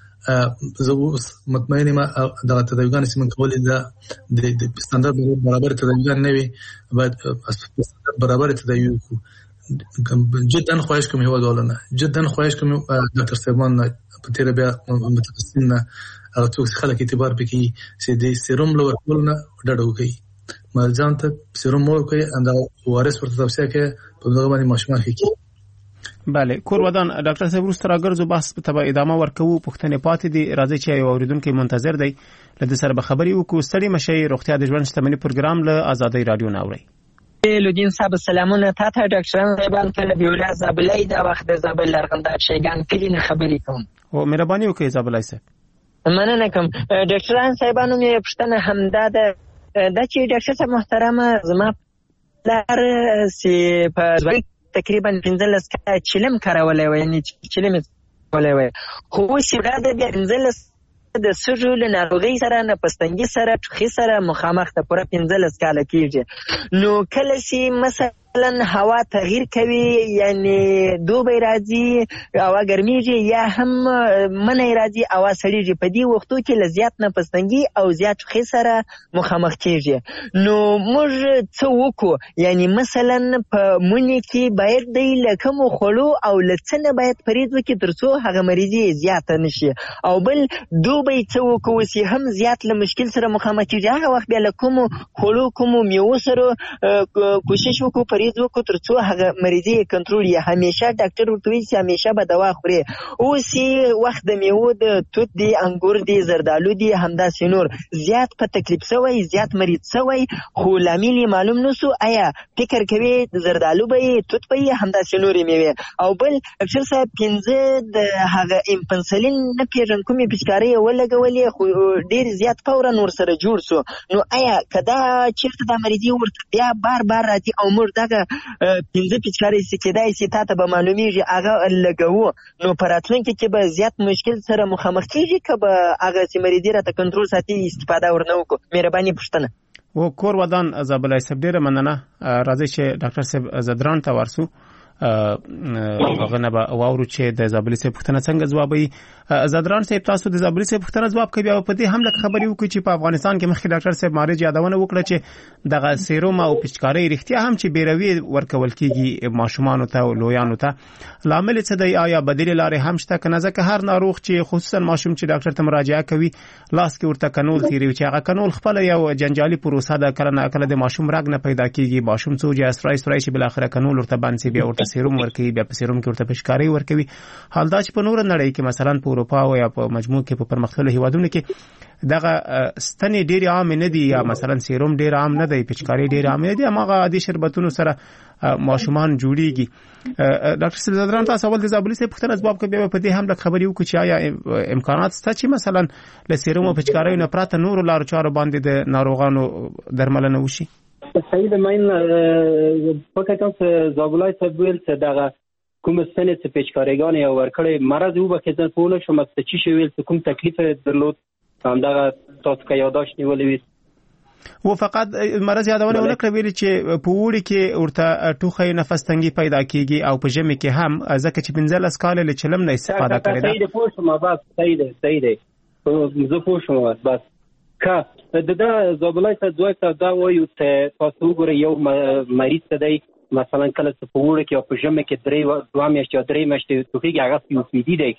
زه مطمئن یم دا تداویګان چې موږ کولې د ستاندارد برابر تداویګان نه وي باید برابر تداوی وکړو جدا خواهش کوم هیوادوالو نه جدا خواهش کوم ډاکټر صاحب نه په تیر بیا متخصصین نه او څوک خلک اعتبار پکې چې د سیروم لور کول نه ډډه کوي مرجان ته سیروم مور کوي انده وارث ورته توصیه کوي په دغه باندې ماشومان هکي بله کور ودان ډاکټر صاحب وروسته راګرځو بحث په تبع ادامه ورکوو پوښتنې پاتې دي راځي چې یو اوریدونکو منتظر دی لدې سره به خبري وکړو ستړي مشي روغتیا د ژوند شتمنۍ پروګرام له آزادۍ رادیو نه اوري لودین صاحب سلامونه تاسو ډاکټران صاحبان ته بیورا زابلای دا وخت د زابل لرغندار شیګان کلی نه خبرې کوم او مهرباني وکړئ زابلای صاحب مننه کوم ډاکټران صاحبانو مې پښتنه همدا ده چې ډاکټر صاحب محترمه زما لار سي په تقریبا 15 کال چلم کارولای و یعنی چلم کولای و خو سي دا د 15 د سږو له ناروغۍ سره نه پستنګي سره ټوخي سره مخامخ ته پوره 15 کال کېږي نو کله چې مثلا هوا تغییر کوي یعنی دوبه راځي هوا ګرميږي یا هم منی راځي هوا سړیږي په دې وختو کې لزیات نه پستنګي او زیات ټوخي سره مخامخ کېږي نو موږ څه وکړو یعنی مثلا په مونږ کې باید د لکم خلو او لڅنه باید پرید وکړي ترڅو هغه مریضي زیات نشي او بل دوبه څه وکړو چې هم زیات له مشکل سره مخامخ کېږي هغه وخت بیا لکم خلو کوم میو سره کوشش وکړو کو ترڅو هغه مریضي کنټرول یې همیشه ډاکټر ورته وایي چې همیشه به دوا خوري اوس وخت د میوه د توت دی انګور دی زردالو دی همداسې نور زیات په تکلیف شوی زیات مریض شوی خو لامل معلوم نشو آیا فکر کوي زردالو به توت به همداسې نور میوه او بل اکثر صاحب 15 د هغه امپنسلین نه پیژن کومې پچکاري ولګولې خو ډیر زیات فورا نور سره جوړ شو نو آیا کدا چیرته د مریضي ورته بیا بار راځي او مر دغه 15 پچکاري سکیدای سي تاسو به معلومیږي هغه لګو نو پراتلونکو کې به زیات مشکل سره مخامخ کیږي کبه هغه سیمریدي را ته کنټرول ساتي استفاده ورنه وکړو مهرباني پښتنه و کور ودان زابلای صاحب ډیره مننه راځي چې ډاکټر صاحب زدران ته ورسو غنه به واورو چې د زابلي صاحب پښتنه څنګه جوابي زدران صاحب تاسو د زابلي صاحب پښتنه جواب کوي او په دې هم لکه خبري وکړي چې په افغانستان کې مخکې ډاکټر صاحب مارج یادونه وکړه چې دغه سیروم او پچکاري رښتیا هم چې بیروي ورکول کیږي ماشومان ته او لویانو ته لامل څه دی آیا بدیل لارې هم شته کنه ځکه هر ناروغ چې خصوصا ماشوم چې ډاکټر ته مراجعه کوي لاس کې ورته قانون تیری چې هغه قانون خپل یو جنجالي پروسه ده کله نه کله د ماشوم رګ نه پیدا کیږي ماشوم څو جاسرای چې بل اخره قانون ورته باندې بیا ورته سیروم ورکوي بیا په سیروم کې ورته پچکاري ورکوي حال دا چې په نور نړۍ کې مثلا په اروپا او یا په مجموع کې په پرمختللو هیوادونو کې دغه ستنې ډېر عام نه دي یا مثلا سیروم ډېر عام نه دی پچکاري ډېر عام نه دي هغه عادي شربتونو سره ماشومان جوړيږي ډاکټر سلزادران تاسو اول د زابلي صاحب پښتنه ځواب کوي په دې هم د خبري وکړي چې آیا امکانات شته چې مثلا له سیروم او پچکاري نه پراته نور لارو چارو باندې د ناروغانو درملنه وشي صحیح ده ماین فقط تاسو زابلای صاحب ویل چې دغه کوم ستنې چې پچکاریګان یو ورکړې مرز یو بکیدل په ول شو مست چې ویل کوم تکلیف درلود همدغه تاسو کې یاداش نیولې وي و فقط مرز یادونه ولکړه ویل چې په وړي کې ورته ټوخی نفس تنګي پیدا کیږي او په ژمي کې هم ځکه چې 15 کال له چلم نه استفاده کړي دا صحیح ده پوه شم بس صحیح ده زه پوه شم بس کا د زابلای ته دوی ته دا وایو ته تاسو ګورئ یو مریض ته دی مثلا کله په وړه کې او په ژمه کې 2 میاشتې او 3 میاشتې توخیږي هغه COPD دی.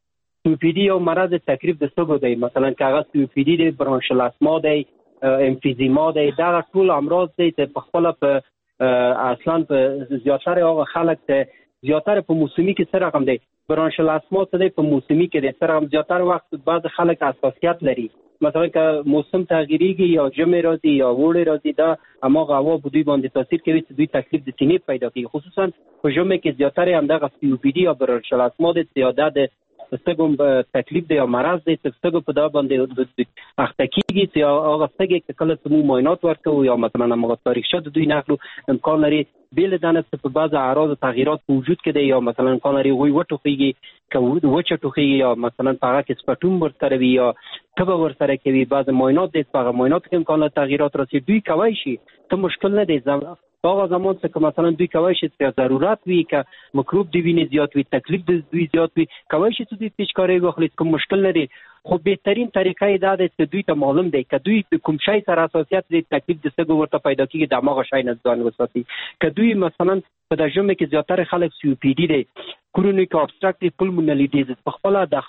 COPD یو مرض تقریب د سږو دی، مثلا هغه COPD دی، برانشل اسما دی، امفیزیما دی، دا ټول امراض دی چې په خپل په اصلا په زیاتره هغه خلک ته زیاتره په موسمي کې سره رقم دی. برانشل اسما څه دی؟ په موسمي کې دی سره زیاتره وخت بعد خلک حساسیت لري، مثلا که موسم تغییریږي یا ژمی راځي یا وړي راځي، دا هماغه هوا په دوی باندې تاثیر کوي چې دوی تکلیف د سینې پیدا کوي. خصوصا په ژمی کې زیاتره همدغه COPD یا برانشل اسما د زیاده د ستګو تکلیف دی یا مرض دی چې ستګو په دا باندې اخته کیږي چې هغه ستګي کله چې مو معاینات ورکوو یا مثلا هغه تاریخچه د دوی نقلو امکان لري بیل دانه په بعض اعراض تغییرات په وجود کې دی، یا مثلا امکان لري وی وټوخیږي که وچه ټوخیږي یا مثلا په هغه کې سپټوم ورسره وي یا تبه ورسره کوي. بعض معاینات دی په هغه معاینات کې امکان لري تغییرات راسي، دوی کوي شي ته مشکل نه دی. هغه زمان څخه مثلا دوی کوي شي چې ضرورت وي که مکروب دی ویني زیات وي، تکلیف د دوی زیات وي، کوي شي چې دوی پیچکاری واخلي، کوم مشکل نه دی. خو بهترین طریقه دا ده چې دوی ته معلوم دی که دوی د کوم شی سره حساسیت لري، تکلیف د سږو ورته پیدا کیږي، د هغه شی نه ځان وساتي. که دوی مثلا په د ژمي کې زیاتره خلک COPD دی، کرونیک ابستراکټیو پلمونري ډیزیز، په خپل د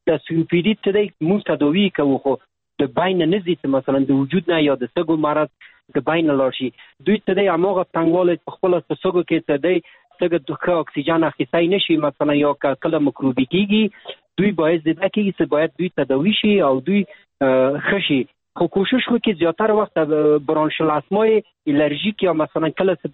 COPD ته دی موږ تداوی کوو، خو د بین نه زی چې مثلا د وجود نه یا د سږو مرض د بین لاشي دوی ته دی هغه تنګوالی په خپل سږو کې ته دی سږو د اکسیجن اخیستای نشي، مثلا یا کله مکروبي کیږي، دوی باید زده کیږي چې باید دوی تداوی شي او دوی خشي. خو کوشش وکړي زیاتره وخت برانشل اسمای الرژیک یا مثلا کله چې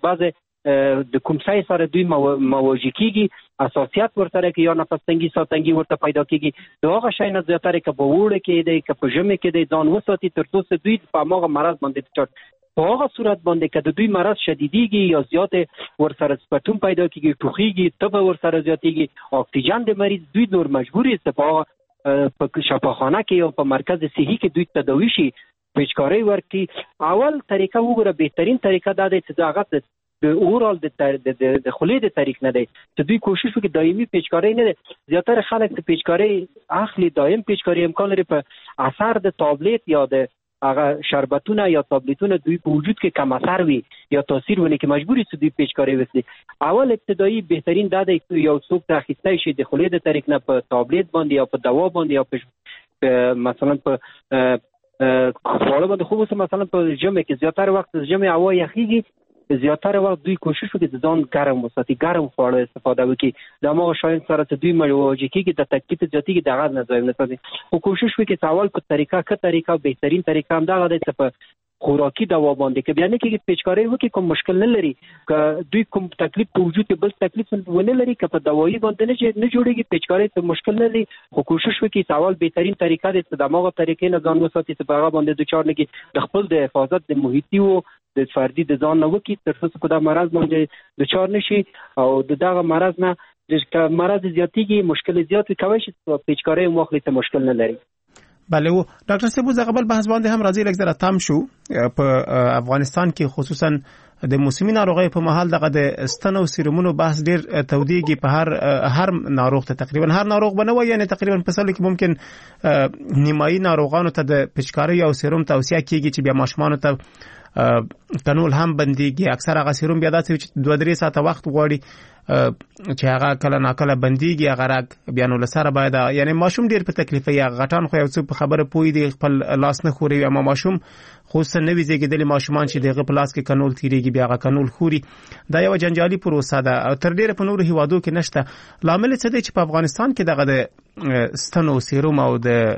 بعض د کوم ځای سره دوی مواجه کیږي اساسیت ورته کې یا نفس تنګي ساتنګي ورته پیدا کیږي، دا هغه شی نه زیاتره کې په وړه کې دی که په ژمي کې دی ځان وساتي تر څو چې دوی په هغه مرض باندې چټ په هغه صورت باندې که د دوی مرض شدیدیږي یا زیات ورسره سپټوم پیدا کیږي، ټوخیږي، تبه ورسره زیاتیږي، اکسیجن د مریض دوی نور مجبوري است په شفاخانه کې یا په مرکز صحي کې دوی تداوی شي، پیچکاری ورکړي. اول طریقه وګوره، بهترین طریقه دا دی چې هغه د اورال د خولې د طریق نه دی چې دوی کوشش وکړي دایمي پیچکاری نه دی. زیاتره خلک د پیچکاری اخلي، دایم پیچکاری امکان لري په اثر د تابلیت یا د هغه شربتونه یا تابلیتونه دوی په وجود کې کم اثر وي یا تاثیر ونه کې مجبوري چې دوی پیچکاری وکړي. اول ابتدایي بهترین دا دی یو څوک ته اخیستی شي د خولې د طریق نه په تابلیت باندې یا په دوا باندې یا په مثلا په خواړه باندې. خو مثلا په ژمي کې زیاتره وخت ژمي هوا یخیږي، زیاتره وخت دوی کوشش وکړي چې ځان ګرم وساتي، ګرم خواړه استفاده وکړي، د هغه شیانو سره چې دوی مواجه کیږي د تکلیف زیاتیږي د هغه نه ځای نه ساتي. خو کوشش وکړي چې اول په طریقه بهترین طریقه هم دغه دی چې په خوراکي دوا باندې کې بیا نه کېږي پیچکاری وکړي، کوم مشکل نه لري. که دوی کوم تکلیف په وجود کې بل تکلیف ونه لري، که په دوايي باندې نه جوړېږي پیچکاری ته مشکل نه لري. خو کوشش وکړي چې اول بهترین طریقه دی چې د هغه طریقې نه ځان وساتي چې په هغه باندې دوچار نه کړي، د خپل د حفاظت د محیطي او د فردي د ځان نه وکړي تر څو چې دا مرض باندې دوچار نشي او دغه مرض نه د مرض زیاتیږي، مشکل زیات کوي چې پیچکاری واخلي ته مشکل نه لري. بله و ډاکټر صاحب زه قبل بحث باندې هم راځي لږ زره تام شو په افغانستان کې خصوصا د موسمي ناروغۍ په مهال دغه د ستنو سیرومونو بحث ډیر تودیږي په هر ناروغ ته تقریبا هر ناروغ بنوي، یعنی تقریبا په سل کې ممکن نیمایي ناروغانو ته د پیچکاری او سیروم توصیه کیږي چې بیا ماشومان ته کنول هم بنديږي. اکثر هغه سیروم بیا داسې چې 2-3 ساعته وخت غواړي چې هغه کله ناکله بنديږي، هغه راګ بیا نو لسره باید، یعنی ماشوم ډیر په تکلیف یا غټان خو یو څه په خبره پوي دی خپل لاس نه خوري، اما ماشوم خصوصا نوې زیږیدلي ماشومان چې دغه په لاس کې کنول تیریږي بیا هغه کنول خوري، دا یو جنجالي پروسه ده او تر ډیره په نورو هیوادو کې نشته. لامل څه دی چې په افغانستان کې دغه د ستنو سیروم او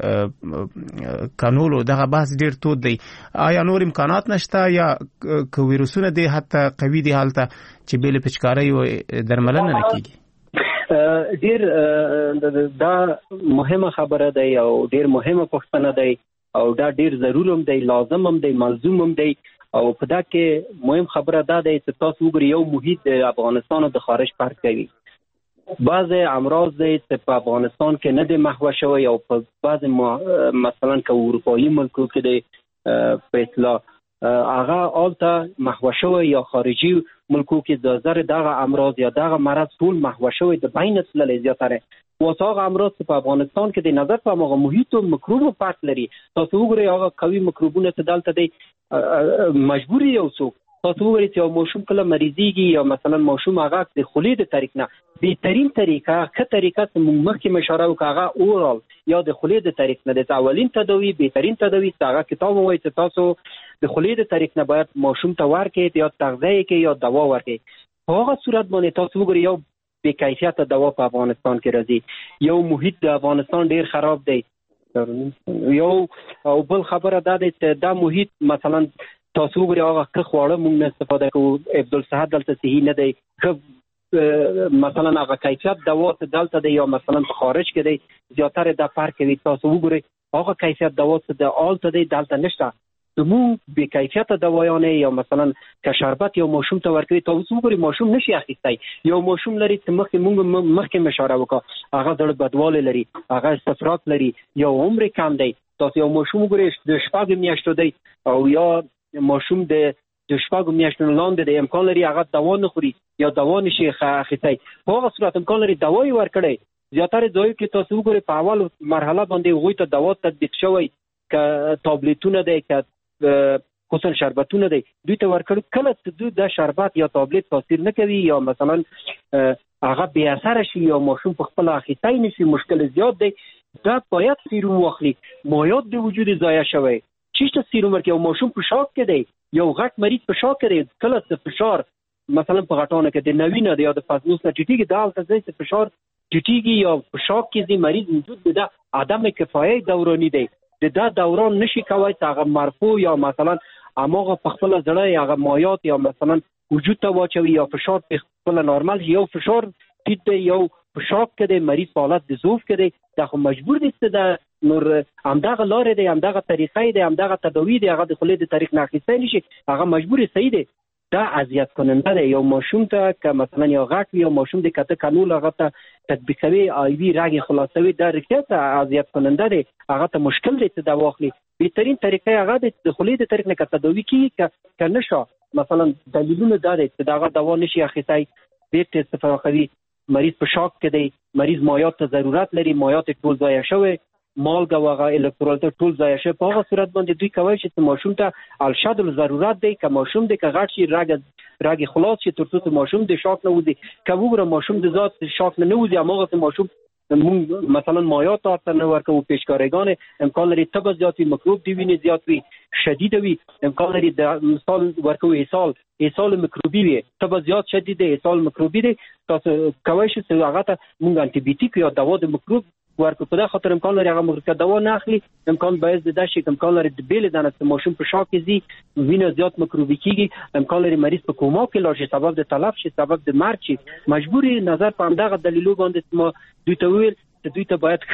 د کنولو دغه بحث ډیر تود دی؟ آیا نور امکانات نشته یا که ویروسونه دي حتی قوي دي حالته چې بیل پیچکاری او درملنه نه کیږي؟ ډیر دا مهمه خبره ده او ډیر مهمه پوښتنه ده او دا ډیر ضرور هم دی، لازم هم دی، ملزوم هم دی. او په دا کې مهم خبره دا ده چې تاسو وګورئ یو محیط د افغانستان او د خارج فرق کوي. بعض امراض دی چې په افغانستان کې نه دی محو شوی او په بعض مثلا که اروپایي ملکو کې دی په اطلاع هغه آلته محو شوی یا خارجي ملکو کې د زر دغه امراض یا دغه مرض ټول محو شوی د بین تللی زیاتره. واسه امراض په افغانستان کې د نظر په هغه محیط او مکروب فرق لري. تاسو وګورئ هغه قوي مکروبونه چې دلته دی مجبوري یو څوک تاسو وګورئ چې یو ماشوم کله مریضيږي یا مثلا ماشوم هغه د خولې د طریق نه بهترین طریقه ښه طریقه چې موږ مخکې مشوره وکړو هغه اورال یا د خولې د طریق نه د اولین تداوی بهترین تداوی هغه کتاب وایي چې تاسو د خولې د طریق نه باید ماشوم ته ورکړئ یا تغذیه کې یا دوا ورکړئ. په هغه صورت باندې تاسو وګورئ یو بې کیفیته دوا په افغانستان کې راځي، یو محیط د افغانستان ډیر خراب دی، یو او بل خبره دا ده چې دا محیط مثلا تاسو وګورئ هغه ښه خواړه موږ نه استفاده کوو، عبدالصحت دلته صحیح نه دی، مثلا هغه کیفیت دوا ته دلته دی یا مثلا په خارج کې دی زیاتره د فرق کوي. تاسو وګورئ هغه کیفیت دوا ته د آلته دی دلته نشته. زموږ بې کیفیته دوايانې یا مثلا که شربت یو ماشوم ته ورکوي تاسو وګورئ ماشوم نشي اخیستی. یو ماشوم لري چې مخکې مشوره وکړه هغه زړه بدوالی لري، هغه استفراغ لري، یا عمر کم دی. تاسو یو ماشوم وګورئ د 6 میاشتو دی او یا ماشوم د 6 میاشتو لاندې د امکان لري هغه دوا نه خوري یا دوا نشي اخیستی. په هغه صورت امکان لري دوا یې ورکړئ. زیاتره ځایو کې تاسو وګورئ په اول مرحله باندې هغوی ته دوا تطبیق شوی که تابلیتونه دی که خصوصا شربتونه دی دوی ته ورکړو. کله چې دوی د شربت یا تابلیت تاثیر نه کوي یا مثلا هغه بې اثره شي یا ماشوم په خپل اخیستی نشي مشکل زیات دی، دا باید سیروم واخلي. مایعات د وجود ضایع شوی چیشته سیروم ورکړي. یو ماشوم په شاک کې دی، یو غټ مریض په شاک کې دی، کله چې فشار مثلا په غټانه کې د نوینه دی یا د فازنوس نه ټیټیږي دا هلته ځای چې فشار ټیټیږي یا په شاک کې دی مریض وجود د عدم کفایت دورانی دی، دا دوران نشي کوي چې هغه مرفوع یا مثلا اماغه په خپل زړه هغه مایعات یا مثلا وجود ته واچوي یا فشار په خپل نورمال یو فشار ټیټ دی یو په شاک کې دی مریض په حالت د ضعف کې دی، دا خو مجبور دي چې دا نور همدغه لارې دی همدغه طریقې دی همدغه تداوی دی هغه د خولې د طریق نه اخیستی نشي هغه مجبور صحیح دی. دا اذیت کننده دی. یو ماشوم ته که مثلا یو غټ وي یو ماشوم د کته کانول هغه ته تطبیقوي آیوي رګ خلاصوي دا رښتیا اذیت کننده دی، هغه ته مشکل دی چې دا واخلي. بهترین طریقه هغه د خولې د طریق نه که تداوی کیږي که نشه مثلا دلیلونه دا دی چې دغه دوا نشي اخیستی بیرته استفاده کوي. مریض په شاک کې دی، مریض مایعات ته ضرورت لري، مایعات ټول ضایع شوی، مالګه او هغه الکترولایت ټول ضایع شوی. په هغه صورت باندې دوی کوي چې ماشوم ته الشد ضرورت دی که ماشوم دی که غټ شي رګ خلاص شي تر څو ماشوم د شاک نه وځي. که وګوره ماشوم د ذات شاک نه وځي هماغه ماشوم مونږ مثلا مایعات ته نه ورکوو پیشکارګان امکان لري تب زیات وي، مکروب دی وینې زیات وي، شدید وي، امکان لري د مثال ورکوو اسهال مکروبي وي، تب زیات شدید دی اسهال مکروبي دی. تاسو کولی شئ چې هغه ته مونږ انټي بیوټیک یا دوا د مکروب ورکو. په دا خاطر امکان لري هغه مکروب دوا نه اخلي، امکان باید د شي امکان لري د بیل دانه چې ماشوم په شاک کې زی وینه زیات مکروبي کیږي، امکان لري مریض په کوما کې لاړ شي، سبب د تلف شي، سبب د مرګ شي. مجبوري نظر په همدغه دلیلو باندې ما دوی ته ویل چې دوی ته باید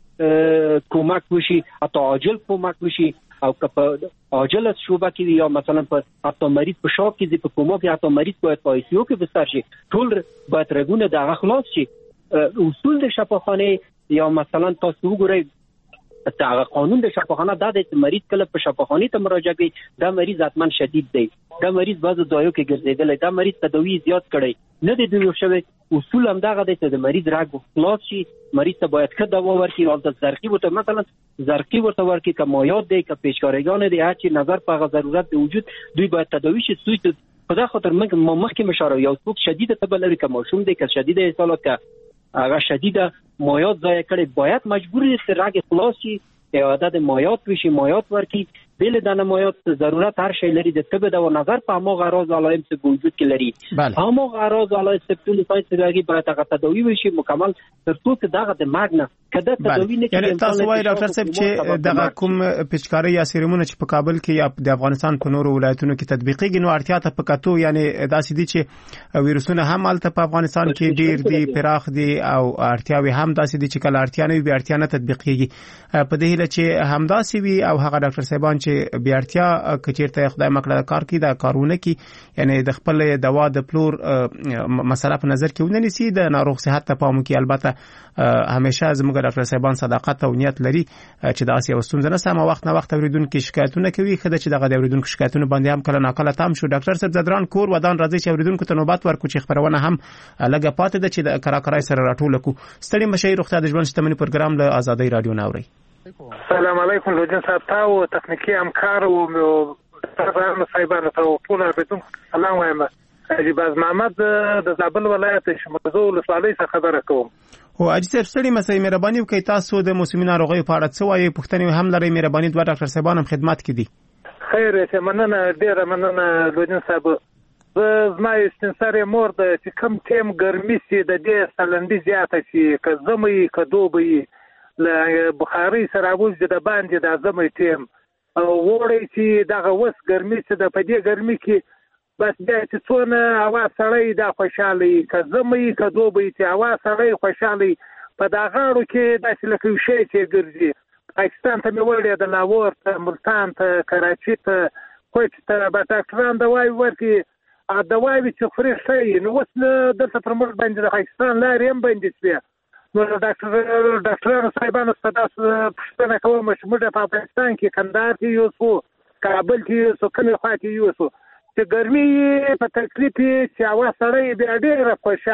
خد کومک وشي، حتی عاجل کومک وشي او که په عاجل شوبه کې یا مثلا په حتی مریض په شاک کې په کوما کې حتی مریض باید په آی سی یو کې بستر شي، ټول باید رګونه دغه خلاص شي. اصول د شفاخانه یا مثلا تاسو وګورئ هغه قانون د شفاخانه دا دی چې مریض کله په شفاخانه ته مراجعه کوي دا مریض حتما شدید دی، دا مریض بعضو ځایو کې ګرځېدلی، دا مریض تداوی زیات کړی نه دی دوی شوی. اصول همدغه دی چې د مریض رګ خلاص شي، مریض ته باید ښه دوا ورکړي، هلته زرقي ورته مثلا زرقي ورته ورکړي که مایعات دی که پیشکارګان دی هر چی نظر په هغه ضرورت د وجود دوی باید تداوی شي. دوی په دا خاطر مخکې مشوره یو څوک شدیده تبه لري که ماشوم دی که شدیده اسهالات که هغه شدیده مایعات ضایع کړي باید مجبور دي چې رګ خلاص شي، عدد مایعات وشي، مایعات ورکړي. بیل دانه مایعات ضرورت هر شی لري د طب د نظر په هماغه اعراض علائم چې په وجود کې لري هماغه اعراض علائم چې ټول ساينس راګي باید هغه تداوی وشي مکمل تر څو چې دغه د مرګ نه کده تداوی نه کیږي. یعنی تاسو وایي ډاکټر صاحب چې دغه کوم پیچکاری یا سیرومونه چې په کابل کې یا د افغانستان په نورو ولایتونو کې تطبیقیږي نو اړتیا ته پکاتو، یعنی داسې دي چې ویروسونه هم الته په افغانستان کې ډیر دي پراخ دي او اړتیاوي هم داسې دي چې کله اړتیا نه وي اړتیا نه تطبیقیږي. په دې هیله چې همداسې وي او هغه ډاکټر صاحبان چې بیا اړتیا کچیرته خدای مکړه کار کوي دا کارونه کوي، یعنی د خپل دوا د پلور مسله په نظر کې ونیسي، د ناروغ صحت ته پام کوي. البته همیشه زموږ ډاکټر صاحبان صداقت او نیت لري چې دا اسی وستون نه سم وخت نه وخت اوریدونکو شکایتونه کوي، خدای چې دغه اوریدونکو شکایتونه باندې هم کله ناکله تام شو. ډاکټر صاحب زدران کور ودان راځي چې اوریدونکو ته نوبت ورکو چې خبرونه هم لګه پاتې ده چې کراکرای سره راټول کو. ستړي مشي روغتیا د ژوند شتمنۍ پروګرام له آزادۍ رادیو ناوړي. السلام علیکم لوجن صاحب، تا او تخنیکی همکار او ډاکټرانو صاحبانو ته ټول اوریدونکو سلام وایم. باز محمد د زابل ولایت شمولزو ولسوالۍ څخه خبره کوم. او اجي صاحب ستړي مسئله مهرباني وکړئ تاسو د موسمي ناروغیو په اړه څه وایي پوښتنې هم لرئ مهرباني دوه ډاکټر صاحبان هم خدمت کې دي. خیر شه مننه ډیره مننه لودین صاحب. زما استنسار مور د چې کم ټیم ګرمي سي د دې سلندې زیاته شي که زمي که دوبي له بخاري سره وځي د باندې د زمي ټیم او وړي چې دغه وس ګرمي چې د پدې ګرمي کې بس بیا چې څونه هوا سړی دا خوشحالي که زمي که دوبي چې هوا سړی خوشحالي په دا غاړو کې داسې لکه یو شی چې ګرځي. پاکستان ته مې وړی د لاهور ته ملتان ته کراچي ته کوټ ته به ډاکټران دوايي ورکړي دوايي چې خوري ښه نو اوس دلته پر موږ باندې د پاکستان لارې هم بندې شوې. نو ډاکټرانو صاحبانو څخه داسې پوښتنه کوم چې موږ په افغانستان کې کندهار کې یوسو کابل کې یوسو کومې خوا کې یوسو چې ګرمي په تکلیف چې هوا سړی بیا ډېره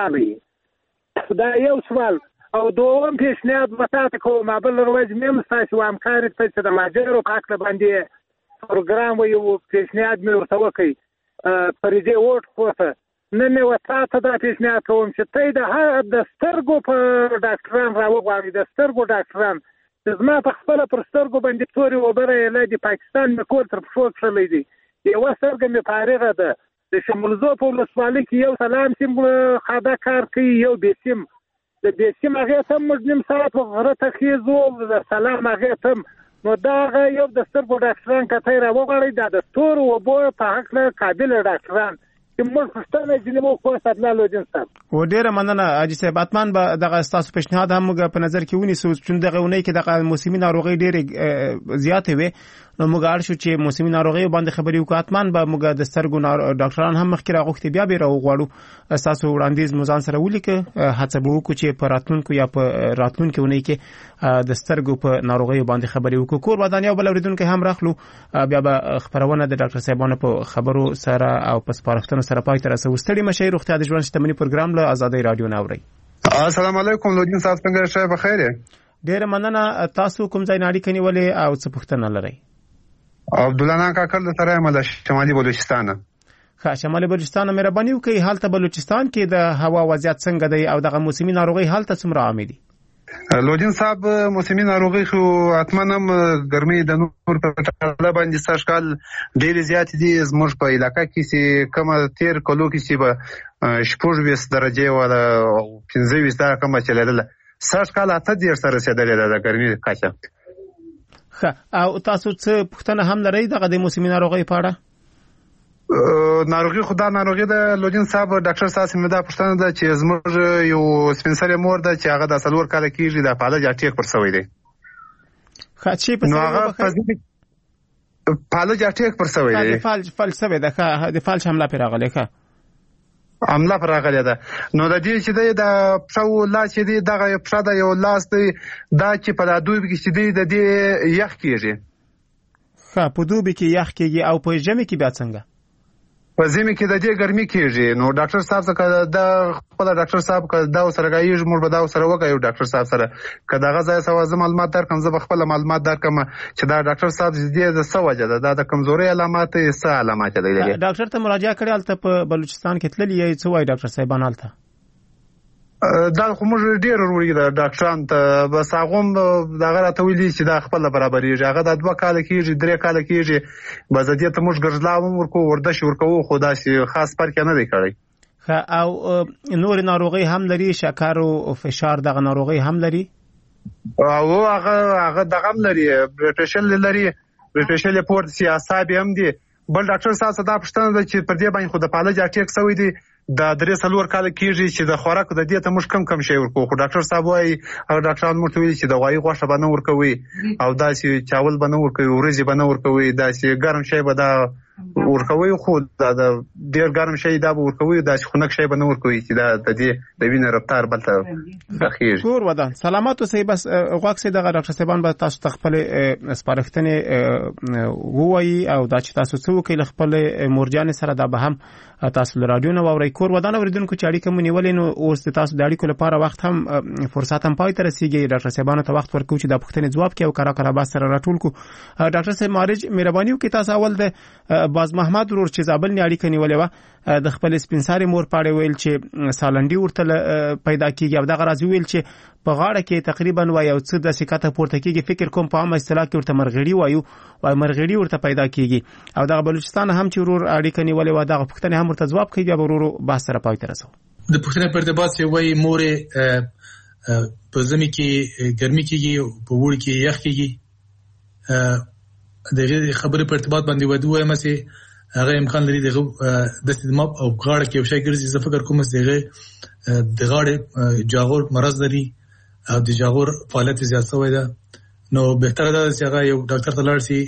خوشحاله دا یو سوال. او دوم پیشنهاد وتاته کوم بل ورځ مې مستاسو همکاري ته چې د ماجرو په حق باندې پروګرام یو پیشنهاد مې ورته وکړ پرېږه وټ کوته نن وتاته دا پیشنهاد کوم چې ته د سترګو په ډاکټران راوغواړي د سترګو ډاکټران چې زما په خپل پر سترګو باندې توري وبره یې د پاکستان مې کور تر پښو کړلې دي یو سترګه مې فارغه ده د شمولزو په ولسوالۍ کې یو سلام سیم خاده کار کوي یو بیسیم د بیسیم هغه ته موږ نیم ساعت غره ته خېزو د سلام هغه ته نو دا یو د سترګو ډاکټران کته راوغړی دا د ستور او بو په حق له قابل ډاکټران چې موږ پښتنه جنمو کو ستلالو جن صاحب. و ډیره مننه اجي صاحب اتمان به دغه تاسو پیشنهاد هم موږ په نظر کې ونیسو چې دغه ونی کې دغه موسمي ناروغي ډیره زیاتې وي نو موږ اړ شو چې موسمي ناروغي باندې خبرې وکړو اتمان به موږ د سترګو ډاکټران هم مخکې راغوښتي بیا به راوغواړو تاسو وړاندیز مو ځان سره ولیکه هڅه به وکړو چې په راتلونکو یا په راتلونکو ونی کې د سترګو په ناروغي باندې خبرې وکړو کور ودان یو بل اوریدونکو هم راخلو بیا به خبرونه د ډاکټر صاحبانو په خبرو سره او په سپارښتنو سره پای ته رسو. ستړي مشه روغتیا د ژوند شتمنۍ پروګرام له آزادۍ رادیو ناوړي. السلام علیکم لودین صاحب څنګه شې بخیر یې؟ ډیره مننه تاسو کوم ځای ناړي کني ولې او څه پوښتنه لرئ؟ عبدالله کاکل د سره مله شمالي بلوچستان. ښه شمالي بلوچستان مهرباني وکړئ حالت بلوچستان کې د هوا وضعیت څنګه دی او دغه موسمي ناروغي حالت څومره عام دي؟ لودین صاحب موسمي ناروغي خو اتمنم ګرمي د نور په ټاله باندې سرشکال ډېر زیات دي زموږ په علاقې کې چې کوم تیر کلو کې چې به 14 درجه ولا 15 درجه کوم چلیدل سرشکال اته ډېر سره رسیدلې ده ګرمي کاچا. ښه او تاسو څه پوښتنه هم لرئ دغه د موسمي ناروغي په اړه؟ ناروغي خدا ناروغي د لودین صاحب ډاکټر صاحب مې دا پوښتنه ده چې زموږ یو سپینسر مور ده چې هغه د سلور کال کېږي د فالج اټیک پر سوی دی. خاصی په فالج اټیک پر سوی دی. فالج سوی ده د فالج حمله پر راغلی حمله پر راغلی ده نو د دې چې د پښو لاس چې دی دغه پښه د یو لاس دی دا چې په دوبي کې چې دی د دې یخ کېږي. ښه په دوبي کې یخ کېږي او په ژمي کې بیا څنګه؟ په ژمي کې د دې ګرمي کېږي نو ډاکټر صاحب څخه د خپل ډاکټر صاحب که دا سره غایږي موږ به دا سره وکړو ډاکټر صاحب سره که دا غځای سوازه معلومات درکم زه خپل معلومات درکم چې دا ډاکټر صاحب دې د سوجه ده د کمزوري علامات یې څه علامات دي. ډاکټر ته مراجعه کړې الته په بلوچستان کې تللی یې څه وایي ډاکټر صاحبان الته؟ دا خو موږ ډېر وروړي د ډاکټران ته بس هغه دغه راته ویلي چې دا خپل برابرېږي هغه د 2 کال کېږي 3 کال کېږي بس دې ته موږ ګرځلاو ورکو ورزش ورکو خو داسې خاص فرق نه دی کړی. او نور ناروغي هم لري شکر او فشار دغه ناروغي هم لري او هغه دغه هم لري برټیشل پورت سیاست هم دي. بل ډاکټر صاحب دا پوښتنه ده چې پر دې باندې خو د فالج اټیک سوی دی د 3 کال کېږي چې د خوراک د دې ته موږ کم شی ورکو خو ډاکټر صاحب وايي او ډاکټران موږ ویلي چې د غوایي غوښه باندې ورکوي او داسې چاول باندې ورکوي ورزي باندې ورکوي داسې ګرم شی به دا ورکوي خو دا ډیر ګرم شي دا به ورکوي دا خنک شي به نه ورکوي چې دا د دې د وینې رفتار بل ته اخیر کور ودان سلامات اوسئ. بس غواړم چې دغه ډاکټر صاحبان به تاسو خپل سپارښتنې ووایي او دا چې تاسو څه وکړئ خپل مورجان سره دا به هم تاسو له رادیو نه واورئ. کور ودان اوریدونکو چې اړیکه مو نیولې نو اوس تاسو د اړیکو لپاره وخت هم فرصت هم پای ته رسیږي. ډاکټر صاحبانو ته وخت ورکوي چې دا پوښتنې ځواب کړي او کارا با سره راټول کو. ډاکټر صاحب مارج مهرباني وکړئ تاسو اول د باز محمد ورور چې زابل نه اړیکه نیولې و د خپل سپینساري مور پاړې ویل چې سالنډي ورته پیدا کیږي او دغه راځي ویل چې په غاړه کې تقریبا وای او څه د سکته پورته کیږي. فکر کوم په عامه اصطلاح کې ورته مرغړی وایو او مرغړی ورته پیدا کیږي او دغه بلوچستان هم چې ورور اړیکه نیولې و دغه پوښتنه هم ورته ځواب کوي. ورور بحث سره پای ته رسو. د پوښتنې پر دبا چې وای مور په زمي کې ګرمي کیږي په وړ کې یخ کیږي دغه خبرې په ارتباط باندې ودوه مې هغه امکان لري دغه د استدماپ او غاړه کې یو شی ګرځي. زه فکر کوم چې دغه د غاړې جاغور مرض لري او د جاغور فعالیت زیات شوی ده نو بهتره ده چې هغه یو ډاکټر ته لاړ شي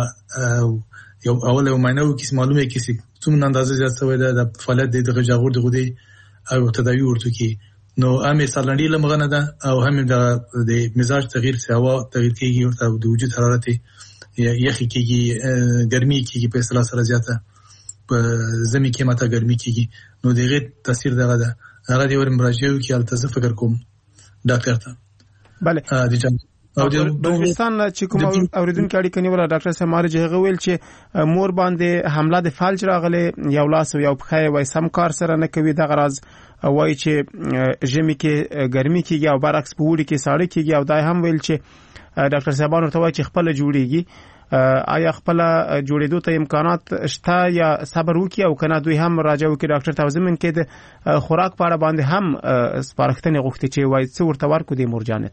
یو اول یو معاینه وکړي معلومه کړي چې څومره اندازه زیات شوی ده د فعالیت د جاغور د غدې او تداوی ورته کی نو هم سالنډي لمغنه ده او هم د مزاج تغییر سوا تغییر کیږي او د وجود حرارت یخی کیږي ګرمي کیږي په اصطلاح سره زیاته په زمي کې ماته ګرمي کیږي نو دغه تاثیر دغه ده هغه د ور مراجعه وکړي البته فکر کوم ډاکټر ته bale او د بلوچستان چې کوم اوریدونکو اړیکه نیول ډاکټر صاحب مارج هغه ویل چې مور باندې حمله د فالج راغله یو لاس او یو پخې وای سم کار سره نه کوي د غرض وای چې ژمي کې ګرمي کیږي او برعکس په وړي کې ساړه کیږي او دای هم ویل چې ډاکټر صاحبانو ته وای چې خپل جوړیږي آیا خپل جوړېدو ته امکانات شته یا صبر وکي او کنه دوی هم راځي وکي ډاکټر ته زمين کې د خوراک په اړه باندې هم سپارښتنه غوښتي چې وای څه ورته ورکو د مورجانت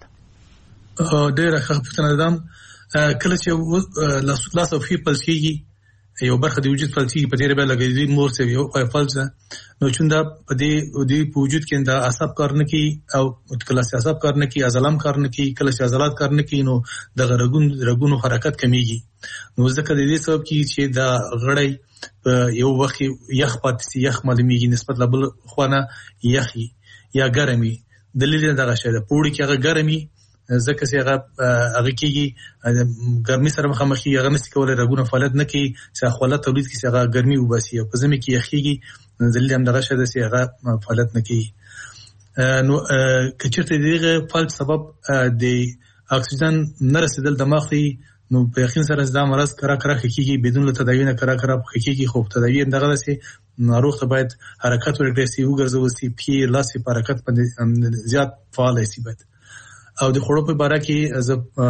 ډېر ښه پوښتنه ده کله چې لاس او فی پلس کېږي یو برخه د وجود پلس کېږي په ډېر به لګېږي مور څه یو پلس نو چې دا په دې وجود کې دا اعصاب کار نه کوي او کله چې اعصاب کار نه کوي عضلات کار نه کوي کله چې عضلات کار نه کوي نو د رګونو حرکت کمیږي نو ځکه د دې سبب کې چې دا غړی یو وخت یخ پاتې یخ معلومیږي نسبت له بل خوانه یخي یا ګرمي دلیل دا غشه ده پوړی کې هغه ګرمي ځکه چې هغه کېږي ګرمي سره مخامخي هغه نس کولای رګونه فعالیت نه کوي چې خپل تولید کې هغه ګرمي وباسي او په زمي کې یخيږي دلیل هم دغه شته چې هغه فعالیت نه کوي نو کچته دغه فعال سبب د اکسیجن نه رسیدل دماغ ته نو په یقین سره دا مرض کرا کېږي بدون له تداوی نه کرا کېږي خو تداوی دغه چې ناروغ ته باید حرکت ورکړي سي وګرځول سي پی لاسي حرکت باندې زیات فعال شي باید او د خړو په باره کې از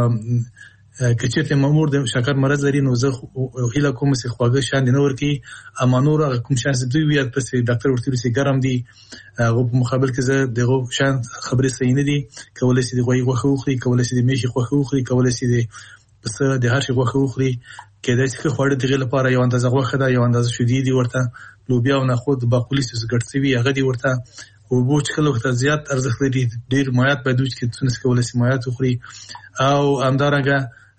کچته مامور د شکر مرض لري نو زه هیله کوم چې خواږه شان نه ورکی امانور کوم شان چې دوی وي پس ډاکټر ورته سي ګرم دي او په مقابل کې زه دغه شان خبرې صحیح نه دي کولای شي د غوي غوخه وخوري کولای شي د میشي غوخه وخوري کولای شي د پس د هر شي غوخه وخوري کله چې خوړه دغه لپاره یو اندازه غوخه ده یو اندازه شودي دي ورته لوبیا او نه خود باقولي څه ګټسوي هغه دي ورته او بوچ کله وخت زیات ارزښت لري ډیر مایات باید وچ کې څنګه کولای شي مایات وخوري او همدارنګه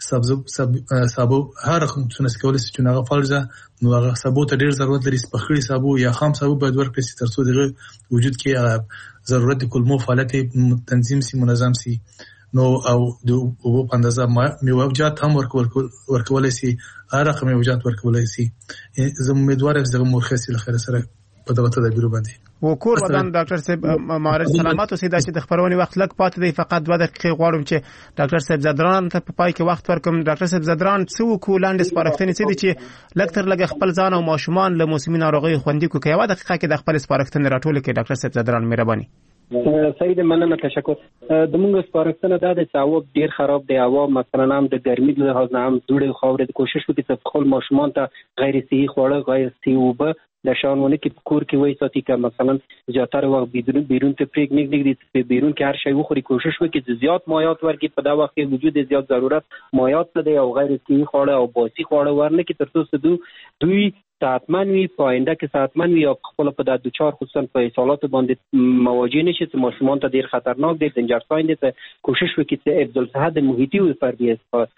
سابو هر رقم څنګه کولای شي چې هغه فلزه نو هغه سابو ته ډیر ضرورت لري سپخړی سابو یا خام سابو باید ورکړي ترڅو دغه وجود کې ضرورت د کولمو فعالیت تنظیم سي منظم سي نو او د او په اندازه میوجات هم ورکول شي هر رقم میوجات ورکول شي زموږ امیدوار زغ مرخصي لخر سره په دغه تدابیر باندې وکور ودان ډاکټر صاحب مارج سلامات اوسئ دا چې د خبرونې وخت لږ پاتې دی فقط 2 دقیقې غواړم چې ډاکټر صاحب زدران ته په پای کې وخت ورکوم. ډاکټر صاحب زدران څو کولاند سپارښتنې څه دي چې لږ تر لږ خپل ځان او ماشومان له موسمي ناروغي خوندي کو کوي 1 دقیقه کې د خپل سپارښتنې راټول کړي. ډاکټر صاحب زدران مهرباني. سید مننه تشکر. د موږ سپارښتنه دا د هوا ډیر خراب دی هوا مثلا هم د ګرمۍ له لحاظ نه هم دوړې خاورې د کوشش وکړي چې خپل ماشومان ته غیر صحي خواړه غیر صحي وبه د شانونه کې کور کې وای ساتي که مثلا زیاتره وخت بیرون ته پریک نګدي بیرون کې هر شی وخوري کوشش وکړي چې زیات مایات ورکړي په دا وخت کې وجود زیات ضرورت مایات نه دی او غیر صحي خواړه او باسي خواړه ورنه کې ترڅو دوی صحتمند وي په آینده کې صحتمند وي او خپل په د دوچار خصوصا په اصالات باندې مواجه نشي چې ماشومان ته ډیر خطرناک دي دنجر ساين دي کوشش وکړي چې افضل صحت محیطي او فردي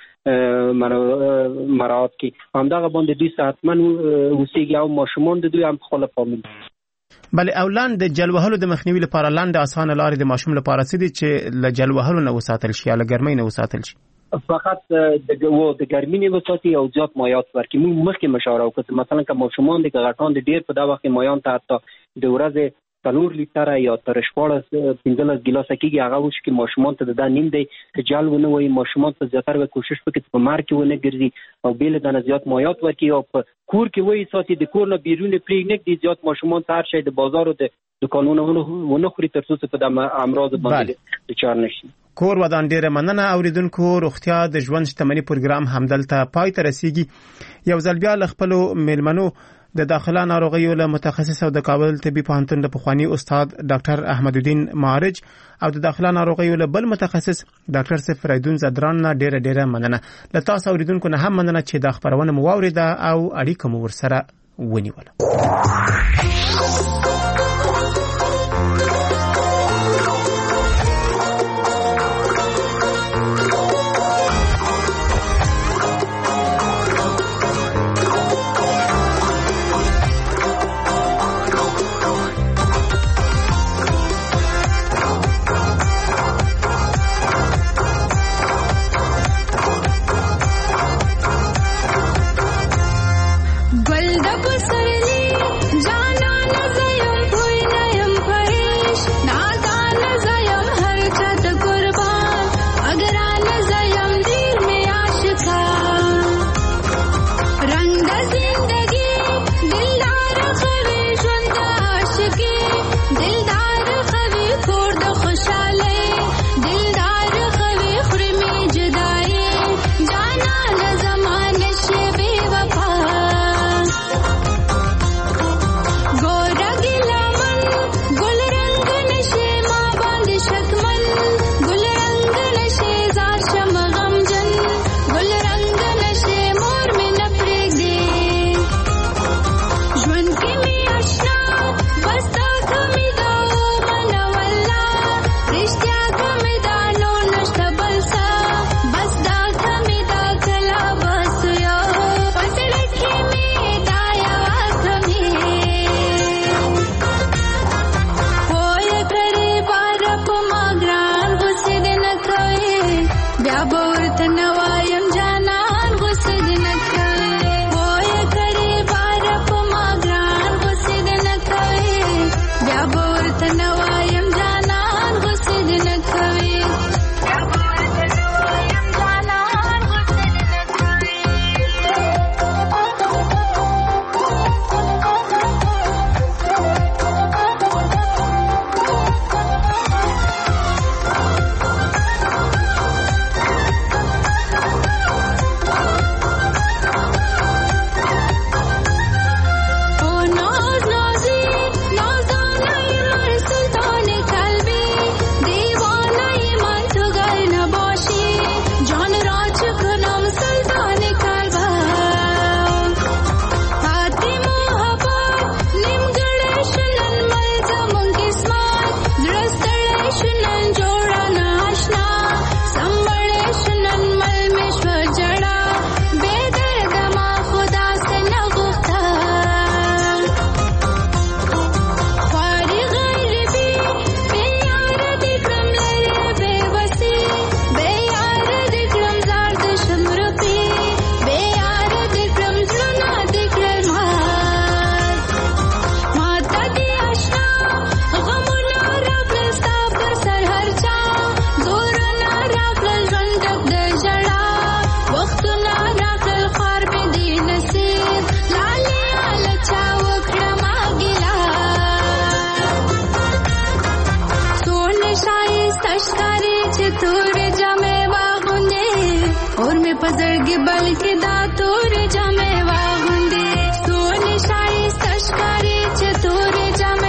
مراعات کړي همدغه باندې دوی صحتمند اوسېږي او ماشومان د دوی هم خپل فامیل بل اولان د جلوهلو د مخنیوي لپاره لاندې اسانه لارې د ماشوم لپاره څه دي چې له جلوهلو نه وساتل شي یا له ګرمۍ نه وساتل شي فقط د ګرمۍ نه وساتي او زیات مایات ورکړي موږ مخکې مشوره وکړه مثلا که ماشومان د غټان د ډیر په دا وخت مایان ته حتی د ورځې 4 لیټره یا تر 15 ګیلاس کېږي هغه وش کې ماشومان ته د نیم دی چې جلو نه وي ماشومان ته زیاتره کوشش وکړي په مار کې ونه ګرځي او بیل د زیات مایات ورکړي او په کور کې وایي ساتي د کور نه بیرون پرې نه دي زیات ماشومان ته هر شي د بازار او د دکانونو ونه خوري تر څو په د امراض باندې د چار نشي کور ودان ډیره مننه اوریدونکو روغتیا د ژوند شتمنۍ پروګرام همدلته پای ته رسیږي یو ځل بیا خپل میلمنو د داخله ناروغیو له متخصص او د کابل طبي پوهنتون د پخوانی استاد ډاکټر احمد الدین معارج او د داخله ناروغیو له بل متخصص ډاکټر سفریدون زدران نه ډیره مننه له تاسو اوریدونکو نه هم مننه چې د خبرونه مو واوریده او اړیکه مو ورسره ونیوله पजड़गी बल्कि दातूर जमे वागुंदे सोने शाही सशकारी चतुर जमे